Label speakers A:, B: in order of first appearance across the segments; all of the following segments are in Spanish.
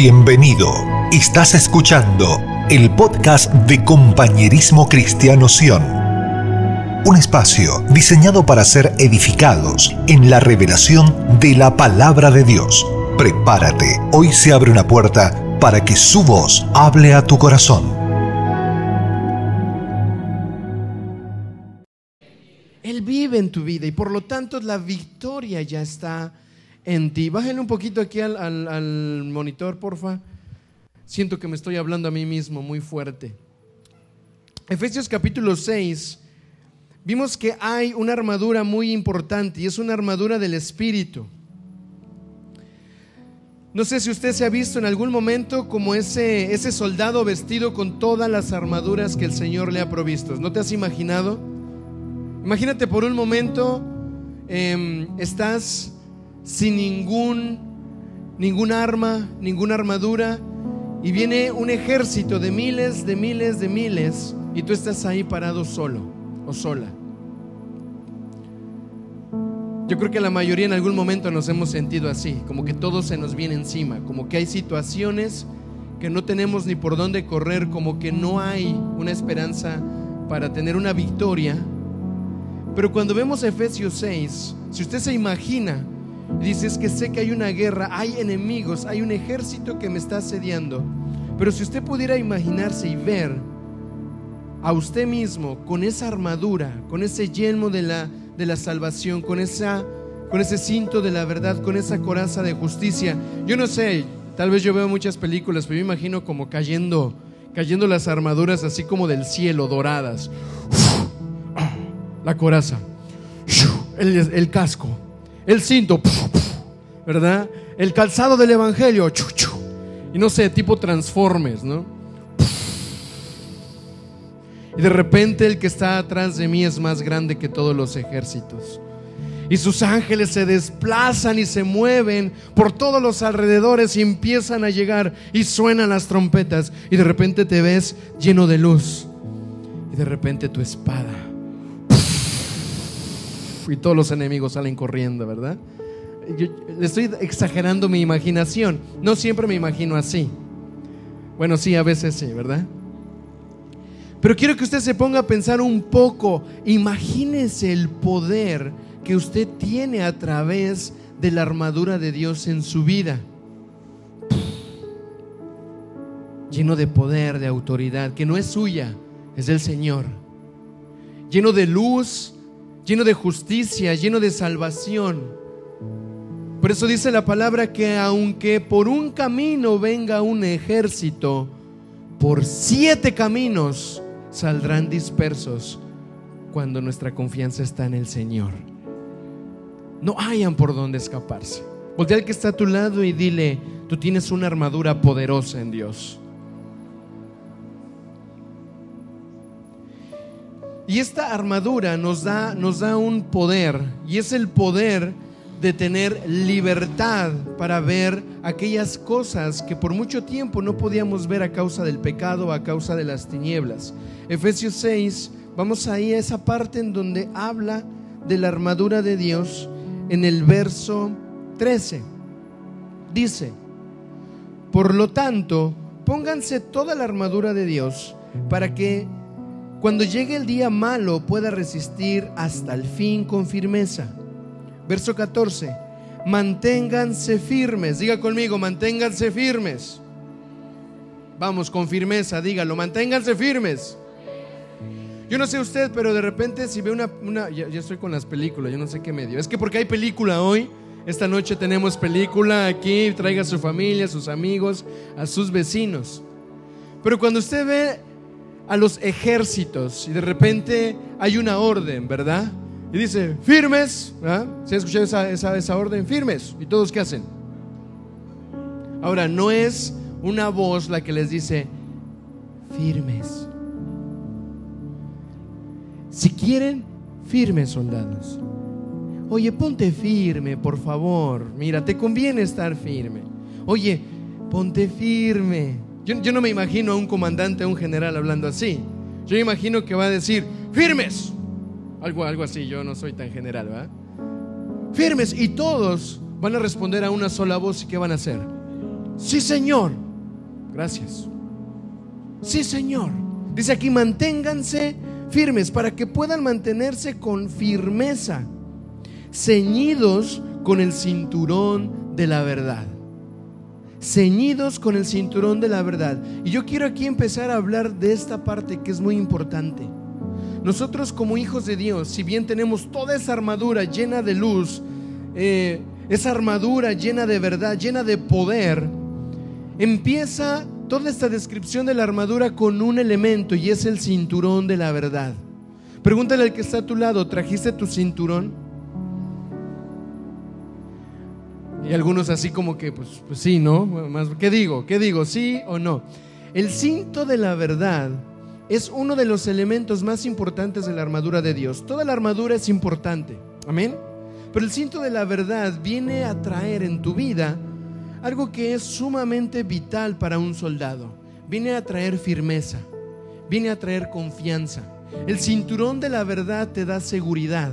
A: Bienvenido. Estás escuchando el podcast de Compañerismo Cristiano Sion. Un espacio diseñado para ser edificados en la revelación de la palabra de Dios. Prepárate, hoy se abre una puerta para que su voz hable a tu corazón.
B: Él vive en tu vida y por lo tanto la victoria ya está en ti. Bájenle un poquito aquí al monitor, porfa. Siento que me estoy hablando a mí mismo muy fuerte. Efesios capítulo 6, vimos que hay una armadura muy importante y es una armadura del Espíritu. No sé si usted se ha visto en algún momento como ese soldado vestido con todas las armaduras que el Señor le ha provisto. ¿No te has imaginado? Imagínate por un momento, estás sin ningún arma, ninguna armadura, y viene un ejército de miles, y tú estás ahí parado solo o sola. Yo creo que la mayoría en algún momento nos hemos sentido así, como que todo se nos viene encima, como que hay situaciones que no tenemos ni por dónde correr, como que no hay una esperanza para tener una victoria. Pero cuando vemos Efesios 6, si usted se imagina, dice: es que sé que hay una guerra, hay enemigos, hay un ejército que me está asediando. Pero si usted pudiera imaginarse y ver a usted mismo con esa armadura, con ese yelmo de la salvación, con ese cinto de la verdad, con esa coraza de justicia. Yo no sé, tal vez yo veo muchas películas, pero yo imagino como cayendo las armaduras así como del cielo, doradas. La coraza, el casco, el cinto, ¿verdad? El calzado del evangelio, y no sé, tipo Transformers, ¿no? Y de repente el que está atrás de mí es más grande que todos los ejércitos, y sus ángeles se desplazan y se mueven por todos los alrededores y empiezan a llegar y suenan las trompetas, y de repente te ves lleno de luz, y de repente tu espada, y todos los enemigos salen corriendo, ¿verdad? Yo estoy exagerando mi imaginación. No siempre me imagino así. Bueno, sí, a veces sí, ¿verdad? Pero quiero que usted se ponga a pensar un poco. Imagínese el poder que usted tiene a través de la armadura de Dios en su vida. Lleno de poder, de autoridad, que no es suya, es del Señor. Lleno de luz, lleno de justicia, lleno de salvación. Por eso dice la palabra que aunque por un camino venga un ejército, por 7 caminos saldrán dispersos cuando nuestra confianza está en el Señor. No hayan por dónde escaparse. Voltea al que está a tu lado y dile: tú tienes una armadura poderosa en Dios. Y esta armadura nos da un poder, y es el poder de tener libertad para ver aquellas cosas que por mucho tiempo no podíamos ver a causa del pecado, a causa de las tinieblas. Efesios 6, vamos ahí a esa parte en donde habla de la armadura de Dios. En el verso 13 dice: por lo tanto, pónganse toda la armadura de Dios para que cuando llegue el día malo pueda resistir hasta el fin con firmeza. Verso 14: manténganse firmes. Diga conmigo: manténganse firmes. Vamos, con firmeza, dígalo: manténganse firmes. Yo no sé usted, pero de repente si ve ya estoy con las películas, yo no sé qué medio. Es que porque hay película hoy, esta noche tenemos película aquí. Traiga a su familia, a sus amigos, a sus vecinos. Pero cuando usted ve a los ejércitos y de repente hay una orden, ¿verdad? Y dice: firmes, ¿verdad? ¿Se ha escuchado esa orden? Firmes. ¿Y todos qué hacen? Ahora, no es una voz la que les dice: firmes. Si quieren, firmes, soldados. Oye, ponte firme, por favor. Mira, te conviene estar firme. Oye, ponte firme. Yo no me imagino a un comandante, a un general hablando así. Yo me imagino que va a decir: firmes. Algo así, yo no soy tan general, ¿verdad? Firmes, y todos van a responder a una sola voz. ¿Y qué van a hacer? Sí, Señor. Gracias. Sí, Señor. Dice aquí, manténganse firmes para que puedan mantenerse con firmeza, ceñidos con el cinturón de la verdad. Ceñidos con el cinturón de la verdad. Y yo quiero aquí empezar a hablar de esta parte que es muy importante. Nosotros como hijos de Dios, si bien tenemos toda esa armadura llena de luz, esa armadura llena de verdad, llena de poder, empieza toda esta descripción de la armadura con un elemento, y es el cinturón de la verdad. Pregúntale al que está a tu lado, ¿trajiste tu cinturón? Y algunos así como que pues sí, ¿no? ¿Qué digo? ¿Sí o no? El cinto de la verdad es uno de los elementos más importantes de la armadura de Dios. Toda la armadura es importante, amén. Pero el cinto de la verdad viene a traer en tu vida algo que es sumamente vital para un soldado. Viene a traer firmeza, viene a traer confianza. El cinturón de la verdad te da seguridad.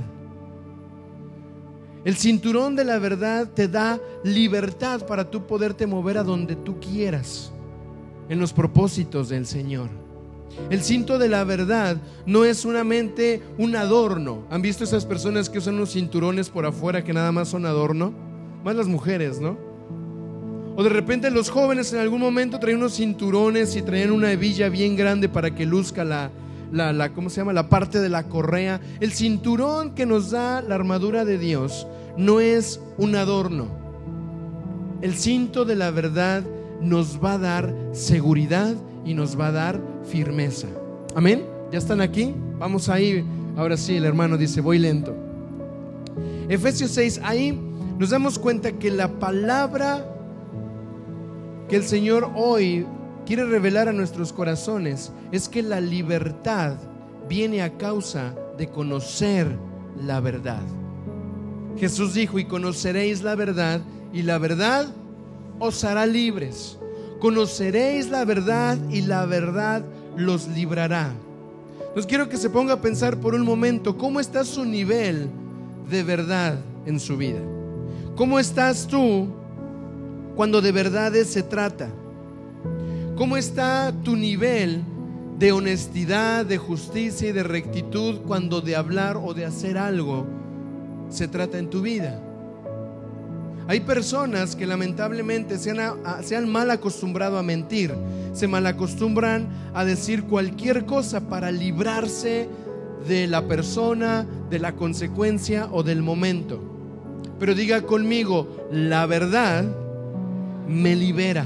B: El cinturón de la verdad te da libertad para tú poderte mover a donde tú quieras, en los propósitos del Señor. El cinto de la verdad no es solamente un adorno. ¿Han visto esas personas que usan unos cinturones por afuera que nada más son adorno? Más las mujeres, ¿no? O de repente los jóvenes en algún momento traían unos cinturones y traían una hebilla bien grande para que luzca ¿cómo se llama? La parte de la correa. El cinturón que nos da la armadura de Dios no es un adorno. El cinto de la verdad nos va a dar seguridad y nos va a dar firmeza. Amén. ¿Ya están aquí? Vamos ahí. Ahora sí, el hermano dice, voy lento. Efesios 6, ahí nos damos cuenta que la palabra que el Señor hoy quiere revelar a nuestros corazones es que la libertad viene a causa de conocer la verdad. Jesús dijo, y conoceréis la verdad, y la verdad os hará libres. Conoceréis la verdad, y la verdad los librará. Entonces quiero que se ponga a pensar por un momento, ¿cómo está su nivel de verdad en su vida? ¿Cómo estás tú cuando de verdades se trata? ¿Cómo está tu nivel de honestidad, de justicia y de rectitud cuando de hablar o de hacer algo se trata en tu vida? Hay personas que lamentablemente se han mal acostumbrado a mentir, se mal acostumbran a decir cualquier cosa para librarse de la persona, de la consecuencia o del momento. Pero diga conmigo, la verdad me libera.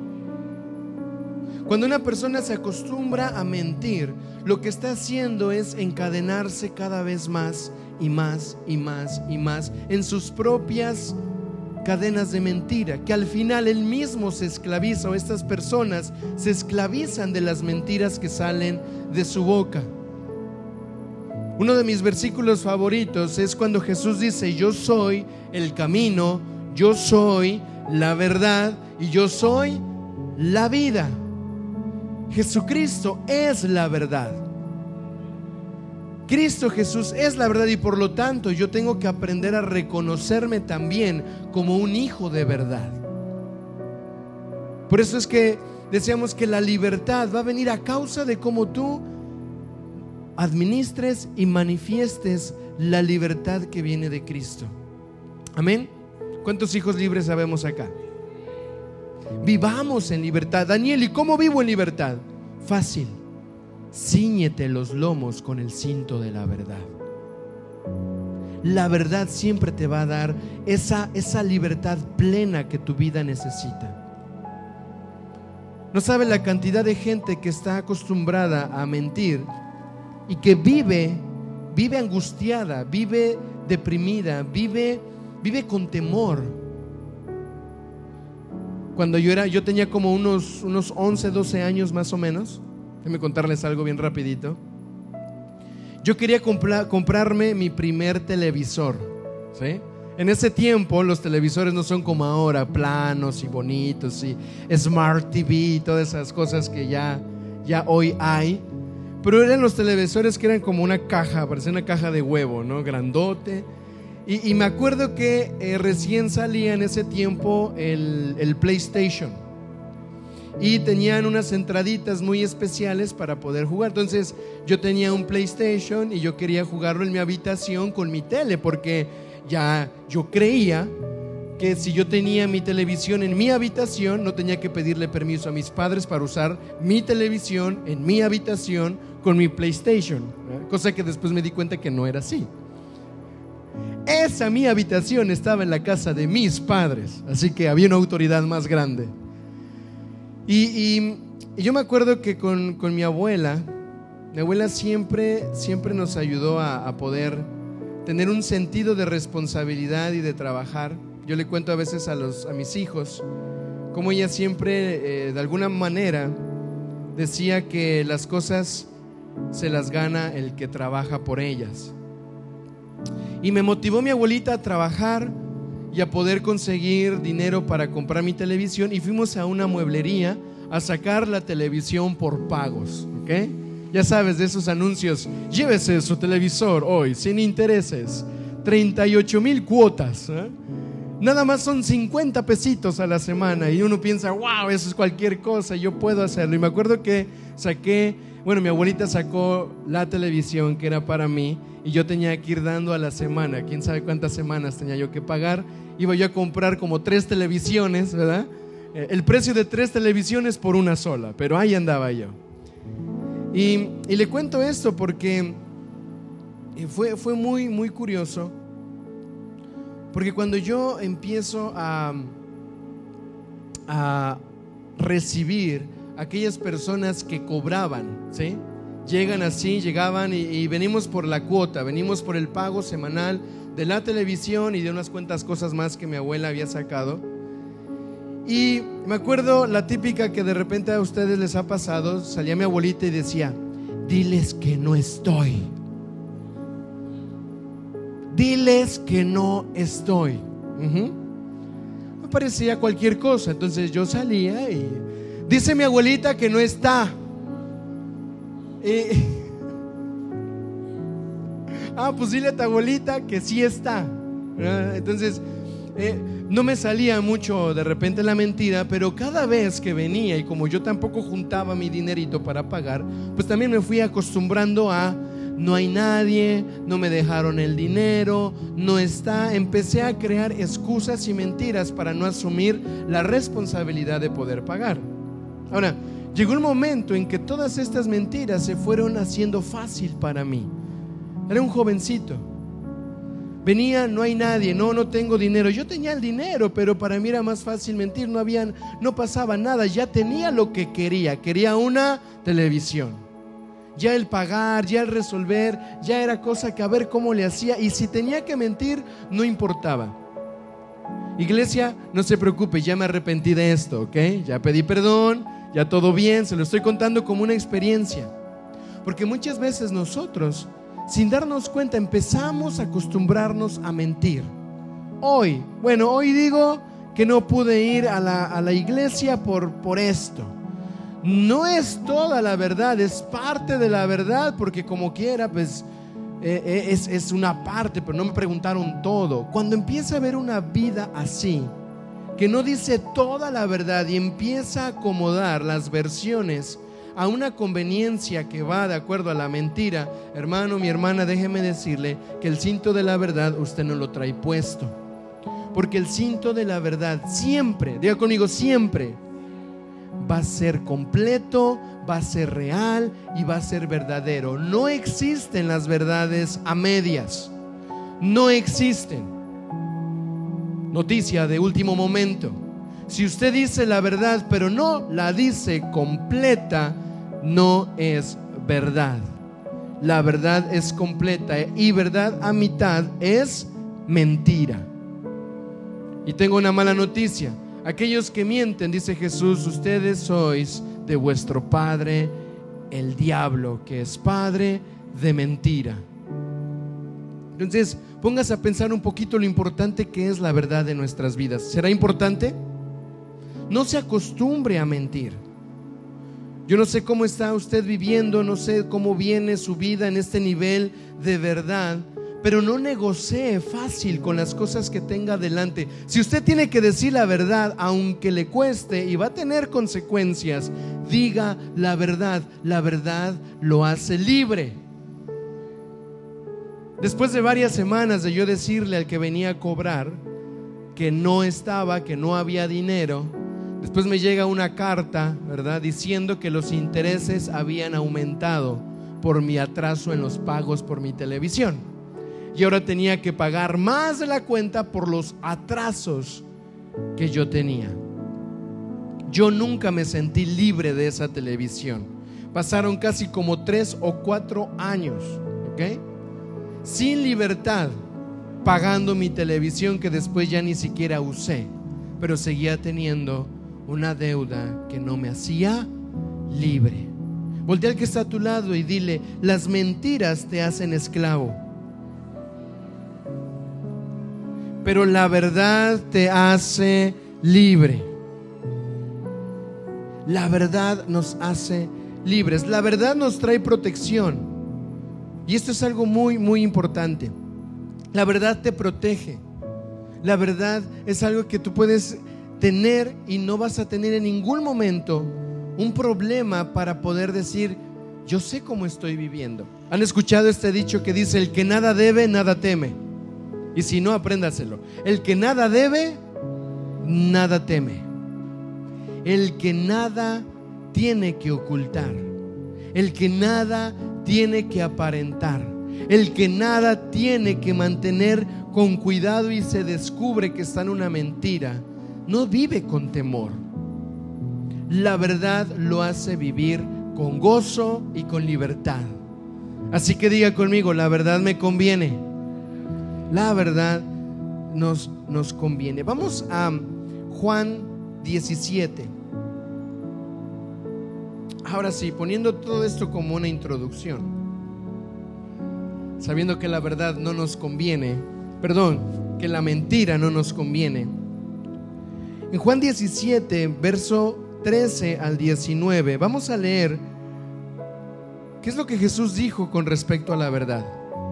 B: Cuando una persona se acostumbra a mentir, lo que está haciendo es encadenarse cada vez más y más y más y más en sus propias cadenas de mentira, que al final él mismo se esclaviza, o estas personas se esclavizan de las mentiras que salen de su boca. Uno de mis versículos favoritos es cuando Jesús dice, yo soy el camino, yo soy la verdad y yo soy la vida. Jesucristo es la verdad. Cristo Jesús es la verdad, y por lo tanto yo tengo que aprender a reconocerme también como un hijo de verdad. Por eso es que decíamos que la libertad va a venir a causa de cómo tú administres y manifiestes la libertad que viene de Cristo. Amén. ¿Cuántos hijos libres sabemos acá? Vivamos en libertad. Daniel, ¿y cómo vivo en libertad? Fácil. Cíñete los lomos con el cinto de la verdad. La verdad siempre te va a dar esa libertad plena que tu vida necesita. No sabe la cantidad de gente que está acostumbrada a mentir y que vive angustiada, vive deprimida, vive con temor. Cuando yo tenía como unos 11, 12 años más o menos. Déjenme contarles algo bien rapidito. Yo quería comprarme mi primer televisor, ¿sí? En ese tiempo los televisores no son como ahora, planos y bonitos y Smart TV y todas esas cosas que ya hoy hay. Pero eran los televisores que eran como una caja, parecía una caja de huevo, ¿no? Grandote. Y me acuerdo que recién salía en ese tiempo el PlayStation. y tenían unas entraditas muy especiales para poder jugar. Entonces yo tenía un PlayStation y yo quería jugarlo en mi habitación con mi tele, porque ya yo creía que si yo tenía mi televisión en mi habitación, no tenía que pedirle permiso a mis padres para usar mi televisión en mi habitación con mi PlayStation, cosa que después me di cuenta que no era así. Esa mi habitación estaba en la casa de mis padres, así que había una autoridad más grande. Y yo me acuerdo que con mi abuela siempre nos ayudó a poder tener un sentido de responsabilidad y de trabajar. Yo le cuento a veces a mis hijos cómo ella siempre de alguna manera decía que las cosas se las gana el que trabaja por ellas. Y me motivó mi abuelita a trabajar y a poder conseguir dinero para comprar mi televisión, y fuimos a una mueblería a sacar la televisión por pagos, ¿ok? Ya sabes, de esos anuncios: llévese su televisor hoy sin intereses, 38,000 cuotas, ¿eh? Nada más son 50 pesitos a la semana. Y uno piensa, wow, eso es cualquier cosa, yo puedo hacerlo. Y me acuerdo que mi abuelita sacó la televisión que era para mí, y yo tenía que ir dando a la semana, quién sabe cuántas semanas tenía yo que pagar. Iba yo a comprar como 3 televisiones, ¿verdad? El precio de 3 televisiones por una sola, pero ahí andaba yo. Y le cuento esto porque fue muy, muy curioso, porque cuando yo empiezo a recibir aquellas personas que cobraban, ¿sí? Llegaban y venimos por la cuota, venimos por el pago semanal de la televisión y de unas cuantas cosas más que mi abuela había sacado. Y me acuerdo la típica que de repente a ustedes les ha pasado: salía mi abuelita y decía: diles que no estoy. Diles que no estoy. Me parecía cualquier cosa. Entonces yo salía y: dice mi abuelita que no está. Pues dile a tu abuelita que sí está. Entonces no me salía mucho de repente la mentira, pero cada vez que venía, y como yo tampoco juntaba mi dinerito para pagar, pues también me fui acostumbrando a: no hay nadie, no me dejaron el dinero, no está. Empecé a crear excusas y mentiras para no asumir la responsabilidad de poder pagar. Ahora, llegó un momento en que todas estas mentiras se fueron haciendo fácil para mí. Era un jovencito. Venía: no hay nadie, no tengo dinero. Yo tenía el dinero, pero para mí era más fácil mentir. No pasaba nada, ya tenía lo que quería una televisión. Ya el pagar, ya el resolver, ya era cosa que a ver cómo le hacía. Y si tenía que mentir, no importaba. Iglesia, no se preocupe, ya me arrepentí de esto, ¿ok? Ya pedí perdón, ya todo bien, se lo estoy contando como una experiencia. Porque muchas veces nosotros, sin darnos cuenta, empezamos a acostumbrarnos a mentir. Hoy digo que no pude ir a la iglesia por esto. No es toda la verdad, es parte de la verdad, porque como quiera, pues es una parte, pero no me preguntaron todo. Cuando empieza a haber una vida así, que no dice toda la verdad y empieza a acomodar las versiones a una conveniencia que va de acuerdo a la mentira, hermano, mi hermana, déjeme decirle que el cinto de la verdad usted no lo trae puesto, porque el cinto de la verdad siempre, diga conmigo, siempre va a ser completo, va a ser real y va a ser verdadero. No existen las verdades a medias, no existen. Noticia de último momento: si usted dice la verdad pero no la dice completa, no es verdad. La verdad es completa, y verdad a mitad es mentira. Y tengo una mala noticia: aquellos que mienten, dice Jesús, ustedes sois de vuestro padre el diablo, que es padre de mentira. Entonces, póngase a pensar un poquito lo importante que es la verdad de nuestras vidas. ¿Será importante? No se acostumbre a mentir. Yo no sé cómo está usted viviendo, no sé cómo viene su vida en este nivel de verdad, pero no negocie fácil con las cosas que tenga delante. Si usted tiene que decir la verdad, aunque le cueste y va a tener consecuencias, diga la verdad. La verdad lo hace libre. Después de varias semanas de yo decirle al que venía a cobrar que no estaba, que no había dinero, después me llega una carta, ¿verdad?, diciendo que los intereses habían aumentado por mi atraso en los pagos por mi televisión. Y ahora tenía que pagar más de la cuenta por los atrasos que yo tenía. Yo nunca me sentí libre de esa televisión. Pasaron casi como 3 o 4 años, ¿ok?, sin libertad, pagando mi televisión que después ya ni siquiera usé, pero seguía teniendo una deuda que no me hacía libre. Voltea al que está a tu lado y dile: las mentiras te hacen esclavo, pero la verdad te hace libre. La verdad nos hace libres. La verdad nos trae protección. Y esto es algo muy, muy importante. La verdad te protege. La verdad es algo que tú puedes tener y no vas a tener en ningún momento un problema para poder decir: yo sé cómo estoy viviendo. ¿Han escuchado este dicho que dice: el que nada debe, nada teme? Y si no, apréndaselo. El que nada debe, nada teme. El que nada tiene que ocultar. El que nada tiene que aparentar. El que nada tiene que mantener con cuidado y se descubre que está en una mentira, no vive con temor. La verdad lo hace vivir con gozo y con libertad. Así que diga conmigo: la verdad me conviene. La verdad nos conviene. Vamos a Juan 17. Ahora sí, poniendo todo esto como una introducción, sabiendo que la verdad no nos conviene, que la mentira no nos conviene. En Juan 17, verso 13 al 19, vamos a leer qué es lo que Jesús dijo con respecto a la verdad.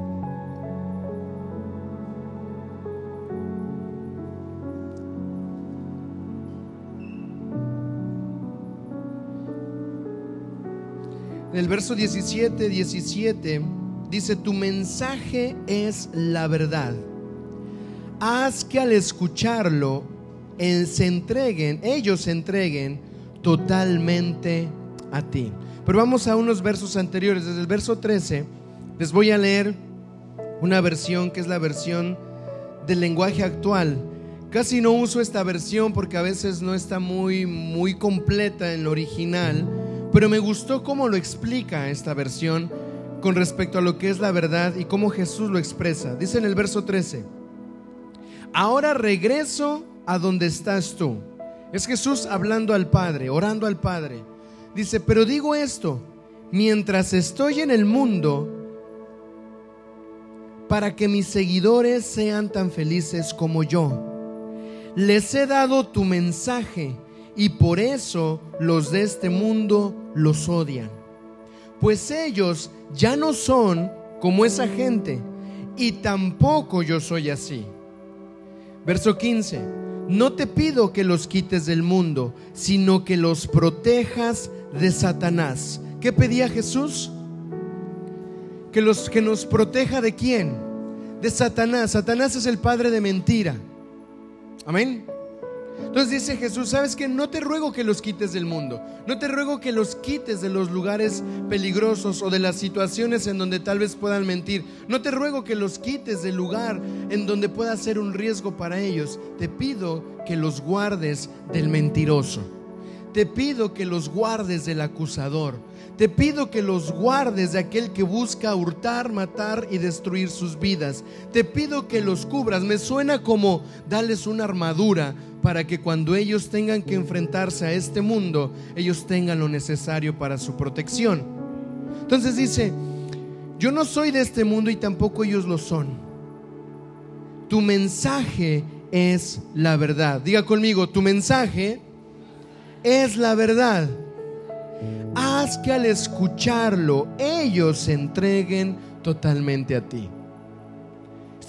B: En el verso 17 dice: tu mensaje es la verdad. Haz que al escucharlo ellos se entreguen totalmente a ti. Pero vamos a unos versos anteriores. Desde el verso 13 les voy a leer una versión que es la versión del lenguaje actual. Casi no uso esta versión porque a veces no está muy completa en lo original, pero me gustó cómo lo explica esta versión con respecto a lo que es la verdad y cómo Jesús lo expresa. Dice en el verso 13: ahora regreso a donde estás tú. Es Jesús hablando al Padre, orando al Padre. Dice: pero digo esto mientras estoy en el mundo, para que mis seguidores sean tan felices como yo. Les he dado tu mensaje y por eso los de este mundo los odian, pues ellos ya no son como esa gente y tampoco yo soy así. Verso 15: no te pido que los quites del mundo, sino que los protejas de Satanás. ¿Qué pedía Jesús? Que nos proteja ¿de quién? De Satanás. Satanás es el padre de mentira. Amén. Entonces dice Jesús: ¿sabes qué? No te ruego que los quites del mundo, no te ruego que los quites de los lugares peligrosos o de las situaciones en donde tal vez puedan mentir. No te ruego que los quites del lugar en donde pueda ser un riesgo para ellos. Te pido que los guardes del mentiroso. Te pido que los guardes del acusador. Te pido que los guardes de aquel que busca hurtar, matar y destruir sus vidas. Te pido que los cubras. Me suena como darles una armadura para que cuando ellos tengan que enfrentarse a este mundo, ellos tengan lo necesario para su protección. Entonces dice: yo no soy de este mundo y tampoco ellos lo son. Tu mensaje es la verdad. Diga conmigo: tu mensaje es la verdad. Haz que al escucharlo ellos se entreguen totalmente a ti.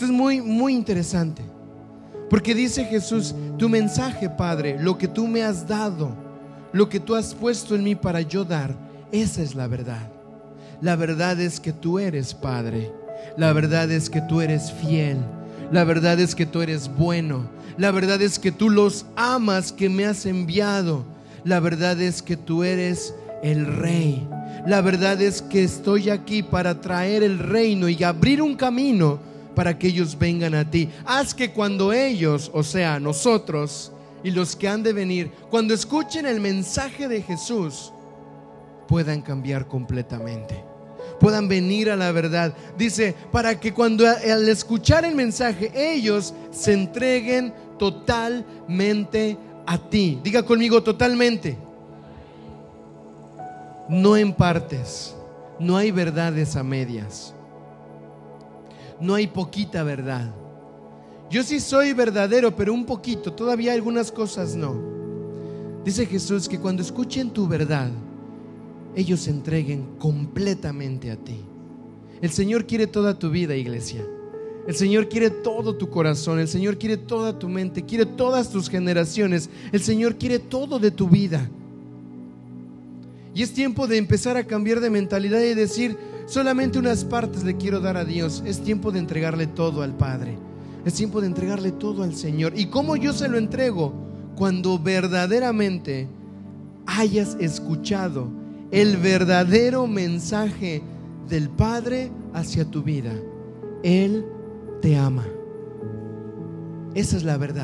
B: Esto es muy, muy interesante, porque dice Jesús: tu mensaje, Padre, lo que tú me has dado, lo que tú has puesto en mí para yo dar, esa es la verdad. La verdad es que tú eres Padre. La verdad es que tú eres fiel. La verdad es que tú eres bueno. La verdad es que tú los amas que me has enviado. La verdad es que tú eres el Rey. La verdad es que estoy aquí para traer el reino y abrir un camino para que ellos vengan a ti. Haz que cuando ellos, o sea, nosotros y los que han de venir, cuando escuchen el mensaje de Jesús, puedan cambiar completamente, puedan venir a la verdad. Dice, para que cuando al escuchar el mensaje ellos se entreguen totalmente a ti. Diga conmigo: totalmente. No en partes. No hay verdades a medias. No hay poquita verdad. Yo sí soy verdadero, pero un poquito. Todavía algunas cosas no. Dice Jesús que cuando escuchen tu verdad, ellos se entreguen completamente a ti. El Señor quiere toda tu vida, iglesia. El Señor quiere todo tu corazón. El Señor quiere toda tu mente. Quiere todas tus generaciones. El Señor quiere todo de tu vida. Y es tiempo de empezar a cambiar de mentalidad y decir: solamente unas partes le quiero dar a Dios. Es tiempo de entregarle todo al Padre. Es tiempo de entregarle todo al Señor. ¿Y cómo yo se lo entrego? Cuando verdaderamente hayas escuchado el verdadero mensaje del Padre hacia tu vida. Él te ama. Esa es la verdad.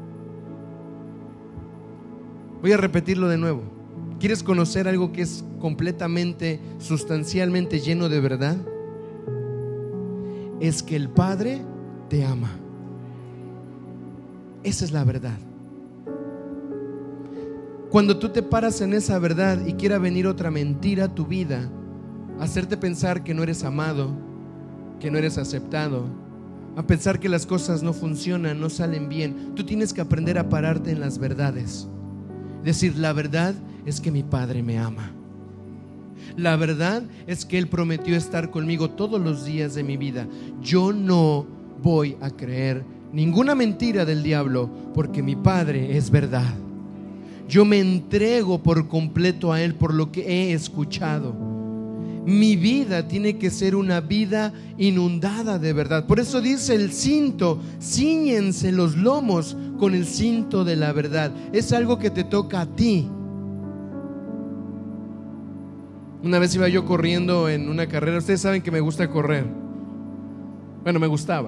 B: Voy a repetirlo de nuevo. ¿Quieres conocer algo que es completamente, sustancialmente lleno de verdad? Es que el Padre te ama. Esa es la verdad. Cuando tú te paras en esa verdad y quiera venir otra mentira a tu vida, hacerte pensar que no eres amado, que no eres aceptado, a pensar que las cosas no funcionan, no salen bien, tú tienes que aprender a pararte en las verdades. Decir: la verdad es que mi Padre me ama. La verdad es que Él prometió estar conmigo todos los días de mi vida. Yo no voy a creer ninguna mentira del diablo, porque mi Padre es verdad. Yo me entrego por completo a Él por lo que he escuchado. Mi vida tiene que ser una vida inundada de verdad. Por eso dice el cinto: cíñense los lomos con el cinto de la verdad. Es algo que te toca a ti. Una vez iba yo corriendo en una carrera. Ustedes saben que me gusta correr. Bueno, me gustaba.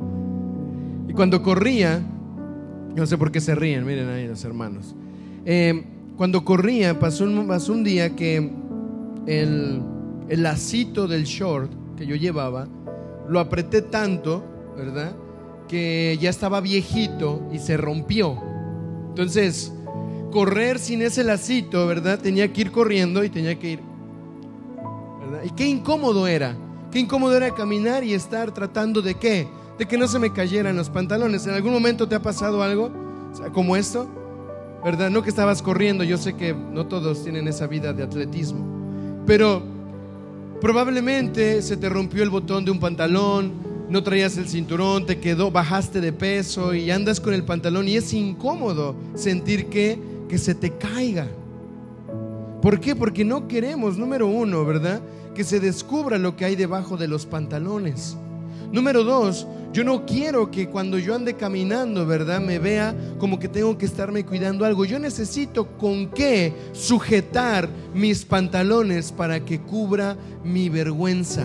B: Y cuando corría, no sé por qué se ríen, miren ahí los hermanos. Cuando corría, pasó un día que el lacito del short que yo llevaba lo apreté tanto, ¿verdad?, que ya estaba viejito y se rompió. Entonces, correr sin ese lacito, ¿verdad?, tenía que ir corriendo y tenía que ir, ¿verdad? Y qué incómodo era caminar y estar tratando de ¿qué? De que no se me cayeran los pantalones. ¿En algún momento te ha pasado algo, o sea, como esto? ¿Verdad? No que estabas corriendo. Yo sé que no todos tienen esa vida de atletismo, pero probablemente se te rompió el botón de un pantalón, no traías el cinturón, te quedó, bajaste de peso y andas con el pantalón y es incómodo sentir que se te caiga. ¿Por qué? Porque no queremos, número uno, ¿verdad?, que se descubra lo que hay debajo de los pantalones. Número dos, yo no quiero que cuando yo ande caminando, ¿verdad?, me vea como que tengo que estarme cuidando algo. Yo necesito con qué sujetar mis pantalones para que cubra mi vergüenza.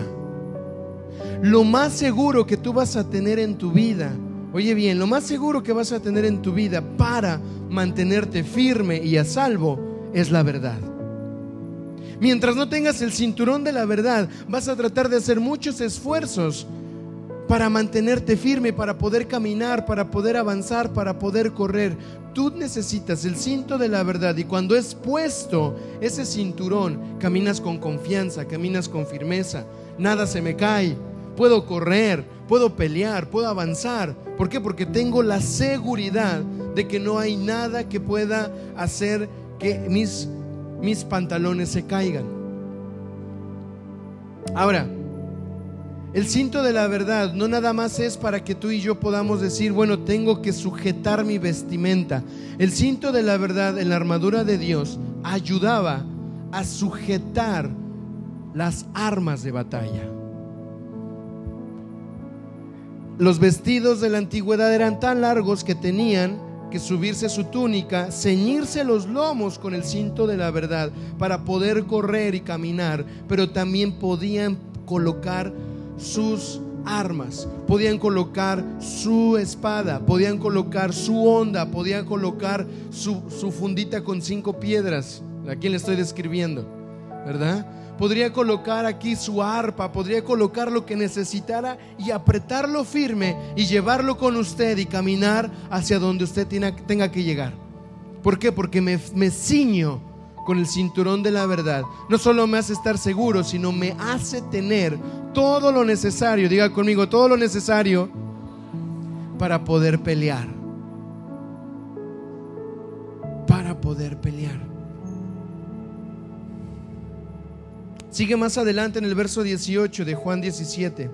B: Lo más seguro que tú vas a tener en tu vida, oye bien, lo más seguro que vas a tener en tu vida para mantenerte firme y a salvo es la verdad. Mientras no tengas el cinturón de la verdad, vas a tratar de hacer muchos esfuerzos para mantenerte firme, para poder caminar, para poder avanzar, para poder correr. Tú necesitas el cinto de la verdad, y cuando es puesto ese cinturón, caminas con confianza, caminas con firmeza. Nada se me cae, puedo correr, puedo pelear, puedo avanzar. ¿Por qué? Porque tengo la seguridad de que no hay nada que pueda hacer que mis pantalones se caigan. Ahora, El cinto de la verdad no nada más es para que tú y yo podamos decir, bueno, tengo que sujetar mi vestimenta. El cinto de la verdad en la armadura de Dios ayudaba a sujetar las armas de batalla. Los vestidos de la antigüedad eran tan largos que tenían que subirse su túnica, ceñirse los lomos con el cinto de la verdad para poder correr y caminar, pero también podían colocar sus armas, podían colocar su espada, podían colocar su honda, podían colocar su fundita con 5 piedras. ¿A quién le estoy describiendo? ¿Verdad? Podría colocar aquí su arpa, podría colocar lo que necesitara y apretarlo firme y llevarlo con usted y caminar hacia donde usted tenga que llegar. ¿Por qué? Porque me ciño con el cinturón de la verdad. No solo me hace estar seguro, sino me hace tener todo lo necesario, diga conmigo, todo lo necesario para poder pelear. Para poder pelear. Sigue más adelante en el verso 18 de Juan 17.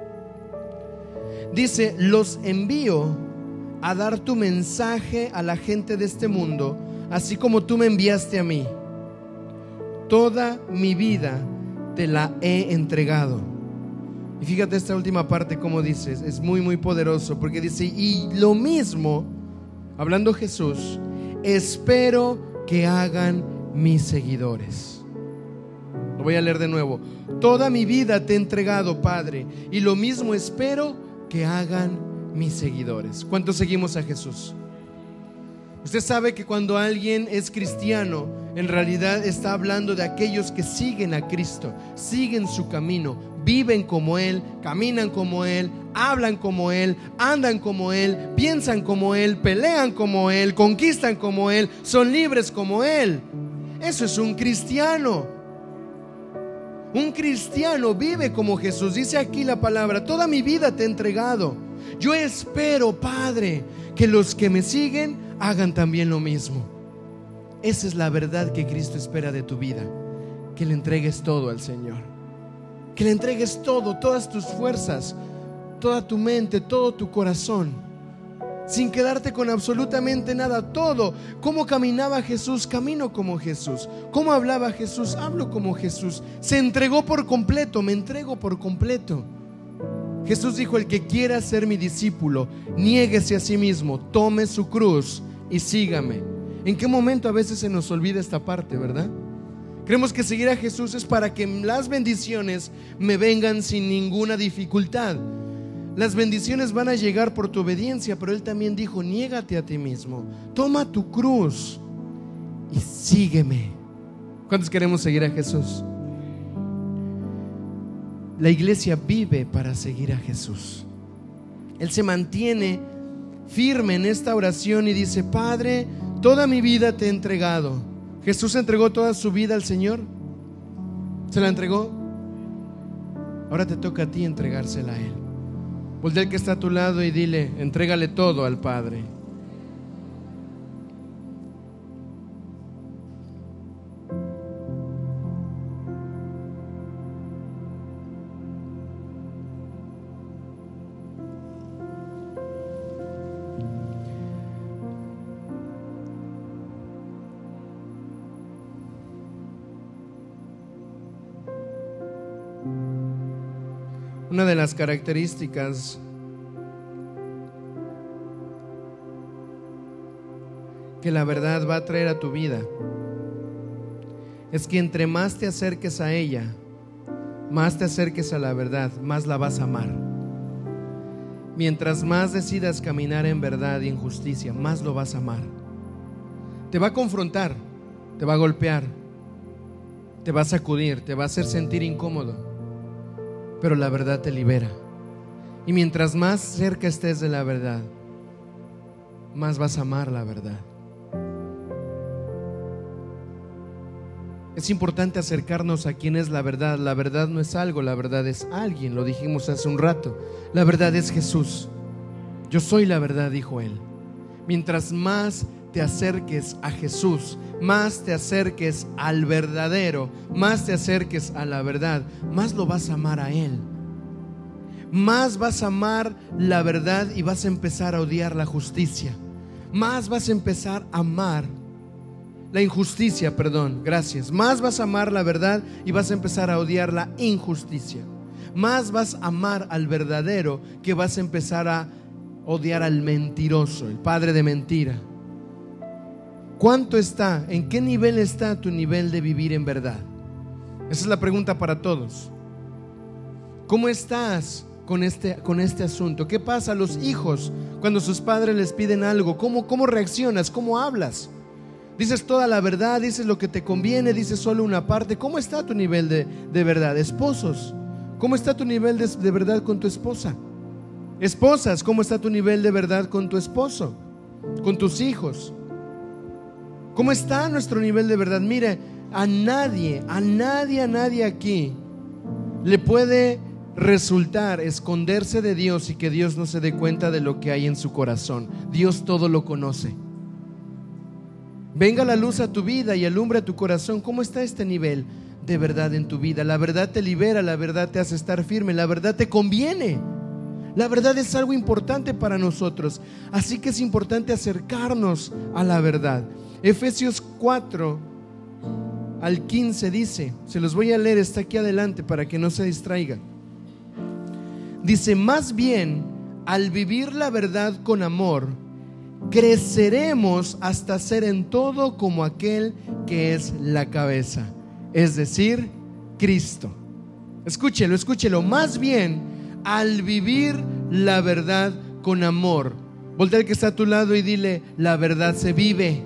B: Dice: los envío a dar tu mensaje a la gente de este mundo, así como tú me enviaste a mí. Toda mi vida te la he entregado. Y fíjate esta última parte como dices, es muy muy poderoso, porque dice: y lo mismo, hablando Jesús, espero que hagan mis seguidores. Lo voy a leer de nuevo. Toda mi vida te he entregado, Padre, y lo mismo espero que hagan mis seguidores. ¿Cuántos seguimos a Jesús? Usted sabe que cuando alguien es cristiano, en realidad está hablando de aquellos que siguen a Cristo, siguen su camino, viven como Él, caminan como Él, hablan como Él, andan como Él, piensan como Él, pelean como Él, conquistan como Él, son libres como Él. Eso es un cristiano. Un cristiano vive como Jesús. Dice aquí la palabra: toda mi vida te he entregado. Yo espero, Padre, que los que me siguen hagan también lo mismo. Esa es la verdad que Cristo espera de tu vida, que le entregues todo al Señor, que le entregues todo, todas tus fuerzas, toda tu mente, todo tu corazón, sin quedarte con absolutamente nada. Todo. ¿Cómo caminaba Jesús? Camino como Jesús. ¿Cómo hablaba Jesús? Hablo como Jesús. Se entregó por completo, me entrego por completo. Jesús dijo: el que quiera ser mi discípulo, niéguese a sí mismo, tome su cruz y sígame. ¿En qué momento a veces se nos olvida esta parte, verdad? Creemos que seguir a Jesús es para que las bendiciones me vengan sin ninguna dificultad. Las bendiciones van a llegar por tu obediencia, pero Él también dijo: niégate a ti mismo, toma tu cruz y sígueme. ¿Cuántos queremos seguir a Jesús? La iglesia vive para seguir a Jesús. Él se mantiene firme en esta oración y dice: Padre, toda mi vida te he entregado. Jesús entregó toda su vida al Señor. ¿Se la entregó? Ahora te toca a ti entregársela a Él. Voltea al que está a tu lado y dile: entrégale todo al Padre. Una de las características que la verdad va a traer a tu vida es que entre más te acerques a ella, más te acerques a la verdad, más la vas a amar. Mientras más decidas caminar en verdad y en justicia, más lo vas a amar. Te va a confrontar, te va a golpear, te va a sacudir, te va a hacer sentir incómodo, pero la verdad te libera. Y mientras más cerca estés de la verdad, más vas a amar la verdad. Es importante acercarnos a quien es la verdad. La verdad no es algo, la verdad es alguien. Lo dijimos hace un rato. La verdad es Jesús. Yo soy la verdad, dijo Él. Mientras más te acerques a Jesús, más te acerques al verdadero, más te acerques a la verdad, más lo vas a amar a Él. más vas a amar la verdad y vas a empezar a odiar la justicia. Más vas a empezar a amar la injusticia, gracias. Más vas a amar la verdad y vas a empezar a odiar la injusticia. Más vas a amar al verdadero que vas a empezar a odiar al mentiroso, el padre de mentira. ¿Cuánto está? ¿En qué nivel está tu nivel de vivir en verdad? Esa es la pregunta para todos. ¿Cómo estás con este asunto? ¿Qué pasa a los hijos cuando sus padres les piden algo? ¿Cómo reaccionas? ¿Cómo hablas? ¿Dices toda la verdad? ¿Dices lo que te conviene? ¿Dices solo una parte? ¿Cómo está tu nivel de verdad? Esposos, ¿cómo está tu nivel de verdad con tu esposa? Esposas, ¿cómo está tu nivel de verdad con tu esposo? Con tus hijos. ¿Cómo está nuestro nivel de verdad? Mire, a nadie aquí le puede resultar esconderse de Dios y que Dios no se dé cuenta de lo que hay en su corazón. Dios todo lo conoce. Venga la luz a tu vida y alumbra tu corazón. ¿Cómo está este nivel de verdad en tu vida? La verdad te libera, la verdad te hace estar firme, la verdad te conviene. La verdad es algo importante para nosotros, así que es importante acercarnos a la verdad. Efesios 4 al 15 dice, se los voy a leer, está aquí adelante para que no se distraigan. Dice: más bien, al vivir la verdad con amor, creceremos hasta ser en todo como aquel que es la cabeza, es decir, Cristo. Escúchelo. Más bien, al vivir la verdad con amor. Voltea al que está a tu lado y dile: la verdad se vive.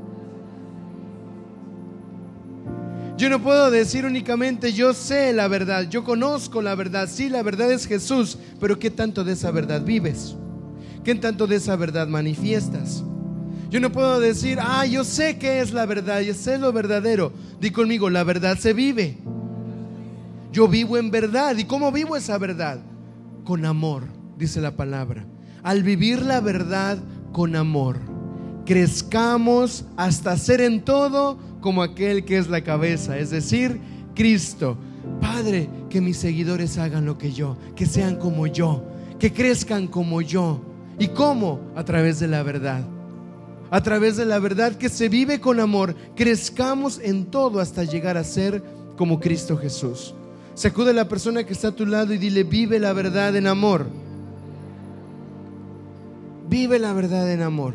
B: Yo no puedo decir únicamente yo sé la verdad, yo conozco la verdad. Sí, la verdad es Jesús, pero ¿qué tanto de esa verdad vives? ¿Qué tanto de esa verdad manifiestas? Yo no puedo decir yo sé qué es la verdad, yo sé lo verdadero. Di conmigo: la verdad se vive. Yo vivo en verdad. ¿Y cómo vivo esa verdad? Con amor, dice la palabra. Al vivir la verdad con amor, crezcamos hasta ser en todo como aquel que es la cabeza, es decir, Cristo. Padre, que mis seguidores hagan lo que yo, que sean como yo, que crezcan como yo. ¿Y cómo? A través de la verdad. A través de la verdad que se vive con amor, crezcamos en todo hasta llegar a ser como Cristo Jesús. Sacude a la persona que está a tu lado y dile: vive la verdad en amor. Vive la verdad en amor.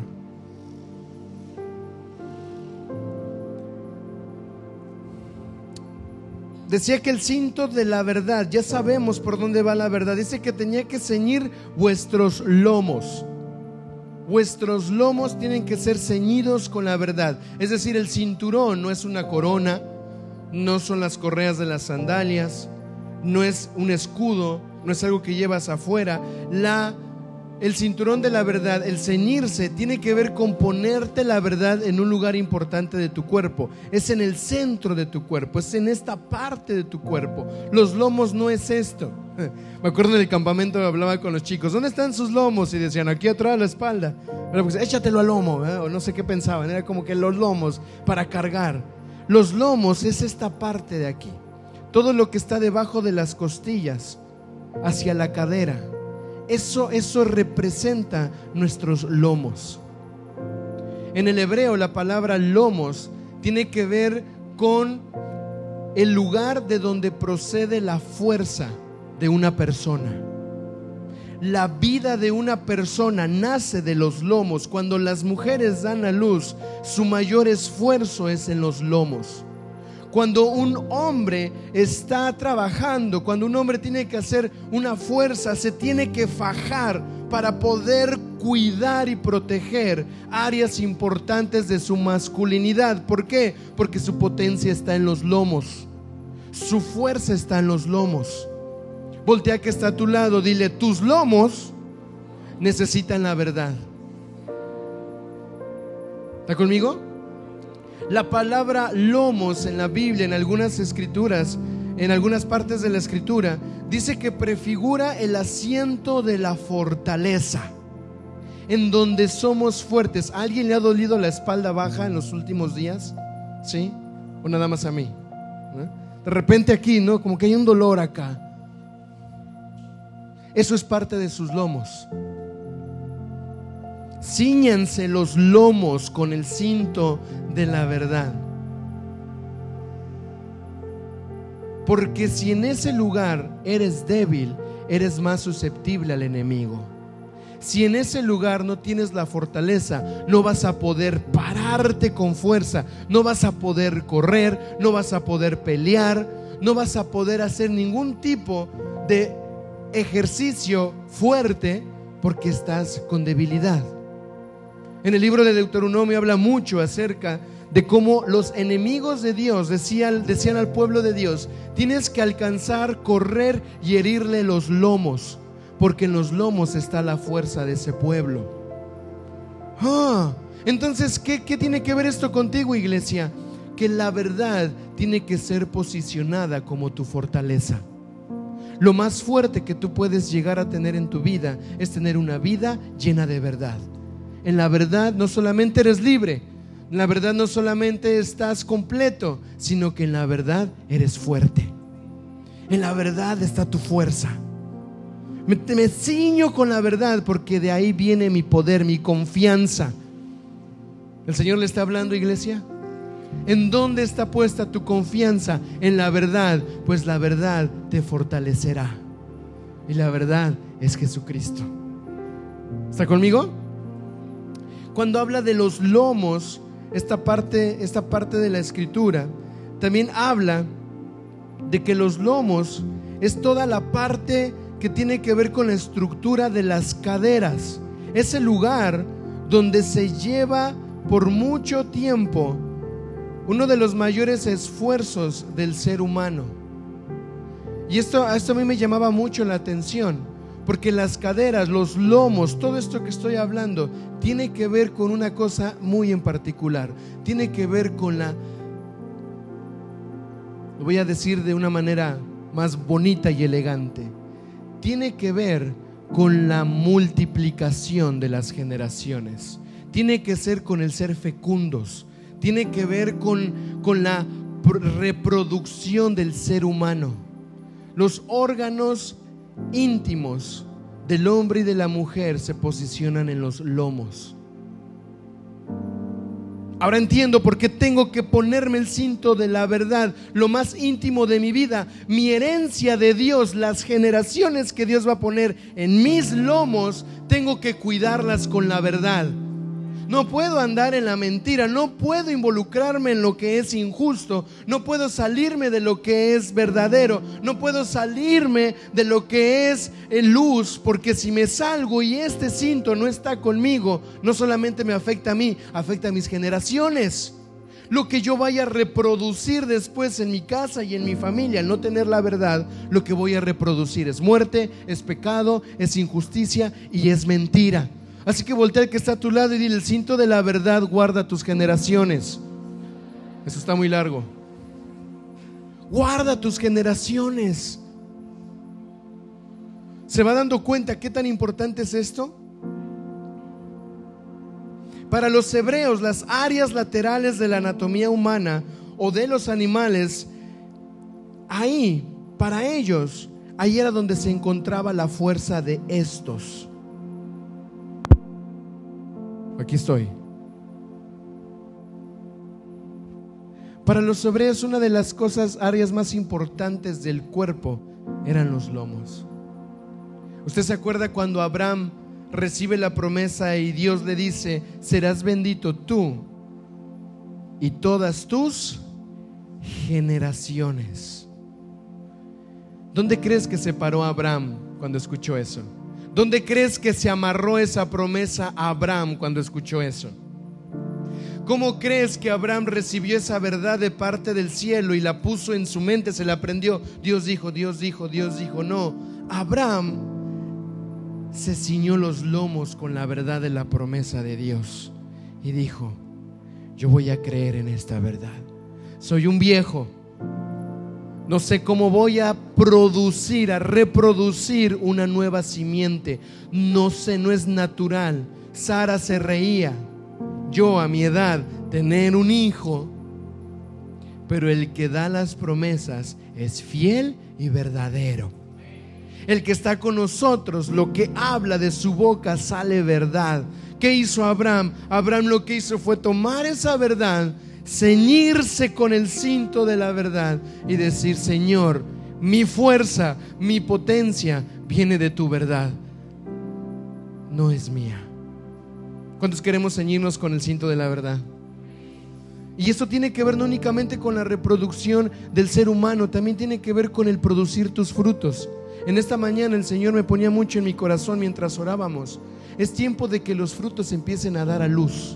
B: Decía que el cinto de la verdad, ya sabemos por dónde va la verdad. Dice que tenía que ceñir vuestros lomos. Vuestros lomos tienen que ser ceñidos con la verdad. Es decir, el cinturón no es una corona, no son las correas de las sandalias, no es un escudo, no es algo que llevas afuera. El cinturón de la verdad, el ceñirse, tiene que ver con ponerte la verdad en un lugar importante de tu cuerpo. Es en el centro de tu cuerpo, es en esta parte de tu cuerpo. Los lomos no es esto. Me acuerdo en el campamento, hablaba con los chicos: ¿dónde están sus lomos? Y decían: aquí atrás de la espalda. Pero pues échatelo al lomo, o no sé qué pensaban. Era como que los lomos para cargar. Los lomos es esta parte de aquí, todo lo que está debajo de las costillas hacia la cadera. Eso representa nuestros lomos. En el hebreo la palabra lomos tiene que ver con el lugar de donde procede la fuerza de una persona. La vida de una persona nace de los lomos. Cuando las mujeres dan a luz, su mayor esfuerzo es en los lomos. Cuando un hombre está trabajando, cuando un hombre tiene que hacer una fuerza, se tiene que fajar para poder cuidar y proteger áreas importantes de su masculinidad. ¿Por qué? Porque su potencia está en los lomos, su fuerza está en los lomos. Voltea que está a tu lado, dile: tus lomos necesitan la verdad. ¿Está conmigo? La palabra lomos en la Biblia, en algunas escrituras, en algunas partes de la escritura, dice que prefigura el asiento de la fortaleza, en donde somos fuertes. ¿A alguien le ha dolido la espalda baja en los últimos días? ¿Sí? ¿O nada más a mí? De repente aquí, ¿no? Como que hay un dolor acá. Eso es parte de sus lomos. Cíñanse los lomos con el cinto de la verdad. Porque si en ese lugar eres débil, eres más susceptible al enemigo. Si en ese lugar no tienes la fortaleza, no vas a poder pararte con fuerza, no vas a poder correr, no vas a poder pelear, no vas a poder hacer ningún tipo de ejercicio fuerte porque estás con debilidad. En el libro de Deuteronomio habla mucho acerca de cómo los enemigos de Dios decían al pueblo de Dios: tienes que alcanzar, correr y herirle los lomos, porque en los lomos está la fuerza de ese pueblo. Entonces, ¿qué tiene que ver esto contigo, iglesia? Que la verdad tiene que ser posicionada como tu fortaleza. Lo más fuerte que tú puedes llegar a tener en tu vida es tener una vida llena de verdad. En la verdad no solamente eres libre, en la verdad no solamente estás completo, sino que en la verdad eres fuerte. En la verdad está tu fuerza. Me ciño con la verdad porque de ahí viene mi poder, mi confianza. ¿El Señor le está hablando, iglesia? ¿En dónde está puesta tu confianza? En la verdad, pues la verdad te fortalecerá. Y la verdad es Jesucristo. ¿Está conmigo? Cuando habla de los lomos, esta parte de la escritura también habla de que los lomos es toda la parte que tiene que ver con la estructura de las caderas. Es el lugar donde se lleva por mucho tiempo uno de los mayores esfuerzos del ser humano. Y esto a mí me llamaba mucho la atención, porque las caderas, los lomos, todo esto que estoy hablando tiene que ver con una cosa muy en particular. Tiene que ver con lo voy a decir de una manera más bonita y elegante, tiene que ver con la multiplicación de las generaciones. Tiene que ser con el ser fecundos. Tiene que ver con la reproducción del ser humano. Los órganos íntimos del hombre y de la mujer se posicionan en los lomos. Ahora entiendo por qué tengo que ponerme el cinto de la verdad, lo más íntimo de mi vida, mi herencia de Dios, las generaciones que Dios va a poner en mis lomos. Tengo que cuidarlas con la verdad. No puedo andar en la mentira, no puedo involucrarme en lo que es injusto, no puedo salirme de lo que es verdadero, no puedo salirme de lo que es luz, porque si me salgo y este cinto no está conmigo, no solamente me afecta a mí, afecta a mis generaciones. Lo que yo vaya a reproducir después en mi casa y en mi familia, al no tener la verdad, lo que voy a reproducir es muerte, es pecado, es injusticia y es mentira. Así que voltea al que está a tu lado y dile: el cinto de la verdad guarda tus generaciones. Eso está muy largo. Guarda tus generaciones. ¿Se va dando cuenta qué tan importante es esto? Para los hebreos, las áreas laterales de la anatomía humana o de los animales, ahí, para ellos, ahí era donde se encontraba la fuerza de estos. Aquí estoy. Para los hebreos, una de las áreas más importantes del cuerpo eran los lomos. ¿Usted se acuerda cuando Abraham recibe la promesa y Dios le dice: serás bendito tú y todas tus generaciones? ¿Dónde crees que se paró Abraham cuando escuchó eso? ¿Dónde crees que se amarró esa promesa a Abraham cuando escuchó eso? ¿Cómo crees que Abraham recibió esa verdad de parte del cielo y la puso en su mente, se la aprendió? Dios dijo, Dios dijo, Dios dijo. No, Abraham se ciñó los lomos con la verdad de la promesa de Dios y dijo: yo voy a creer en esta verdad. Soy un viejo, no sé cómo voy a reproducir una nueva simiente. No sé, no es natural. Sara se reía. Yo a mi edad tener un hijo. Pero el que da las promesas es fiel y verdadero. El que está con nosotros, lo que habla de su boca sale verdad. ¿Qué hizo Abraham? Abraham lo que hizo fue tomar esa verdad, ceñirse con el cinto de la verdad y decir: Señor, mi fuerza, mi potencia viene de tu verdad, no es mía. ¿Cuántos queremos ceñirnos con el cinto de la verdad? Y esto tiene que ver no únicamente con la reproducción del ser humano, también tiene que ver con el producir tus frutos. En esta mañana el Señor me ponía mucho en mi corazón mientras orábamos: es tiempo de que los frutos empiecen a dar a luz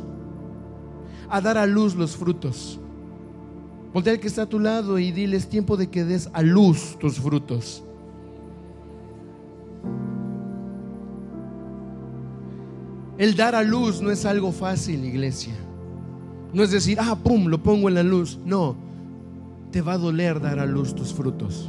B: los frutos. Voltea al que está a tu lado y dile: es tiempo de que des a luz tus frutos. El dar a luz no es algo fácil, iglesia. No es decir: pum, lo pongo en la luz. No, te va a doler dar a luz tus frutos.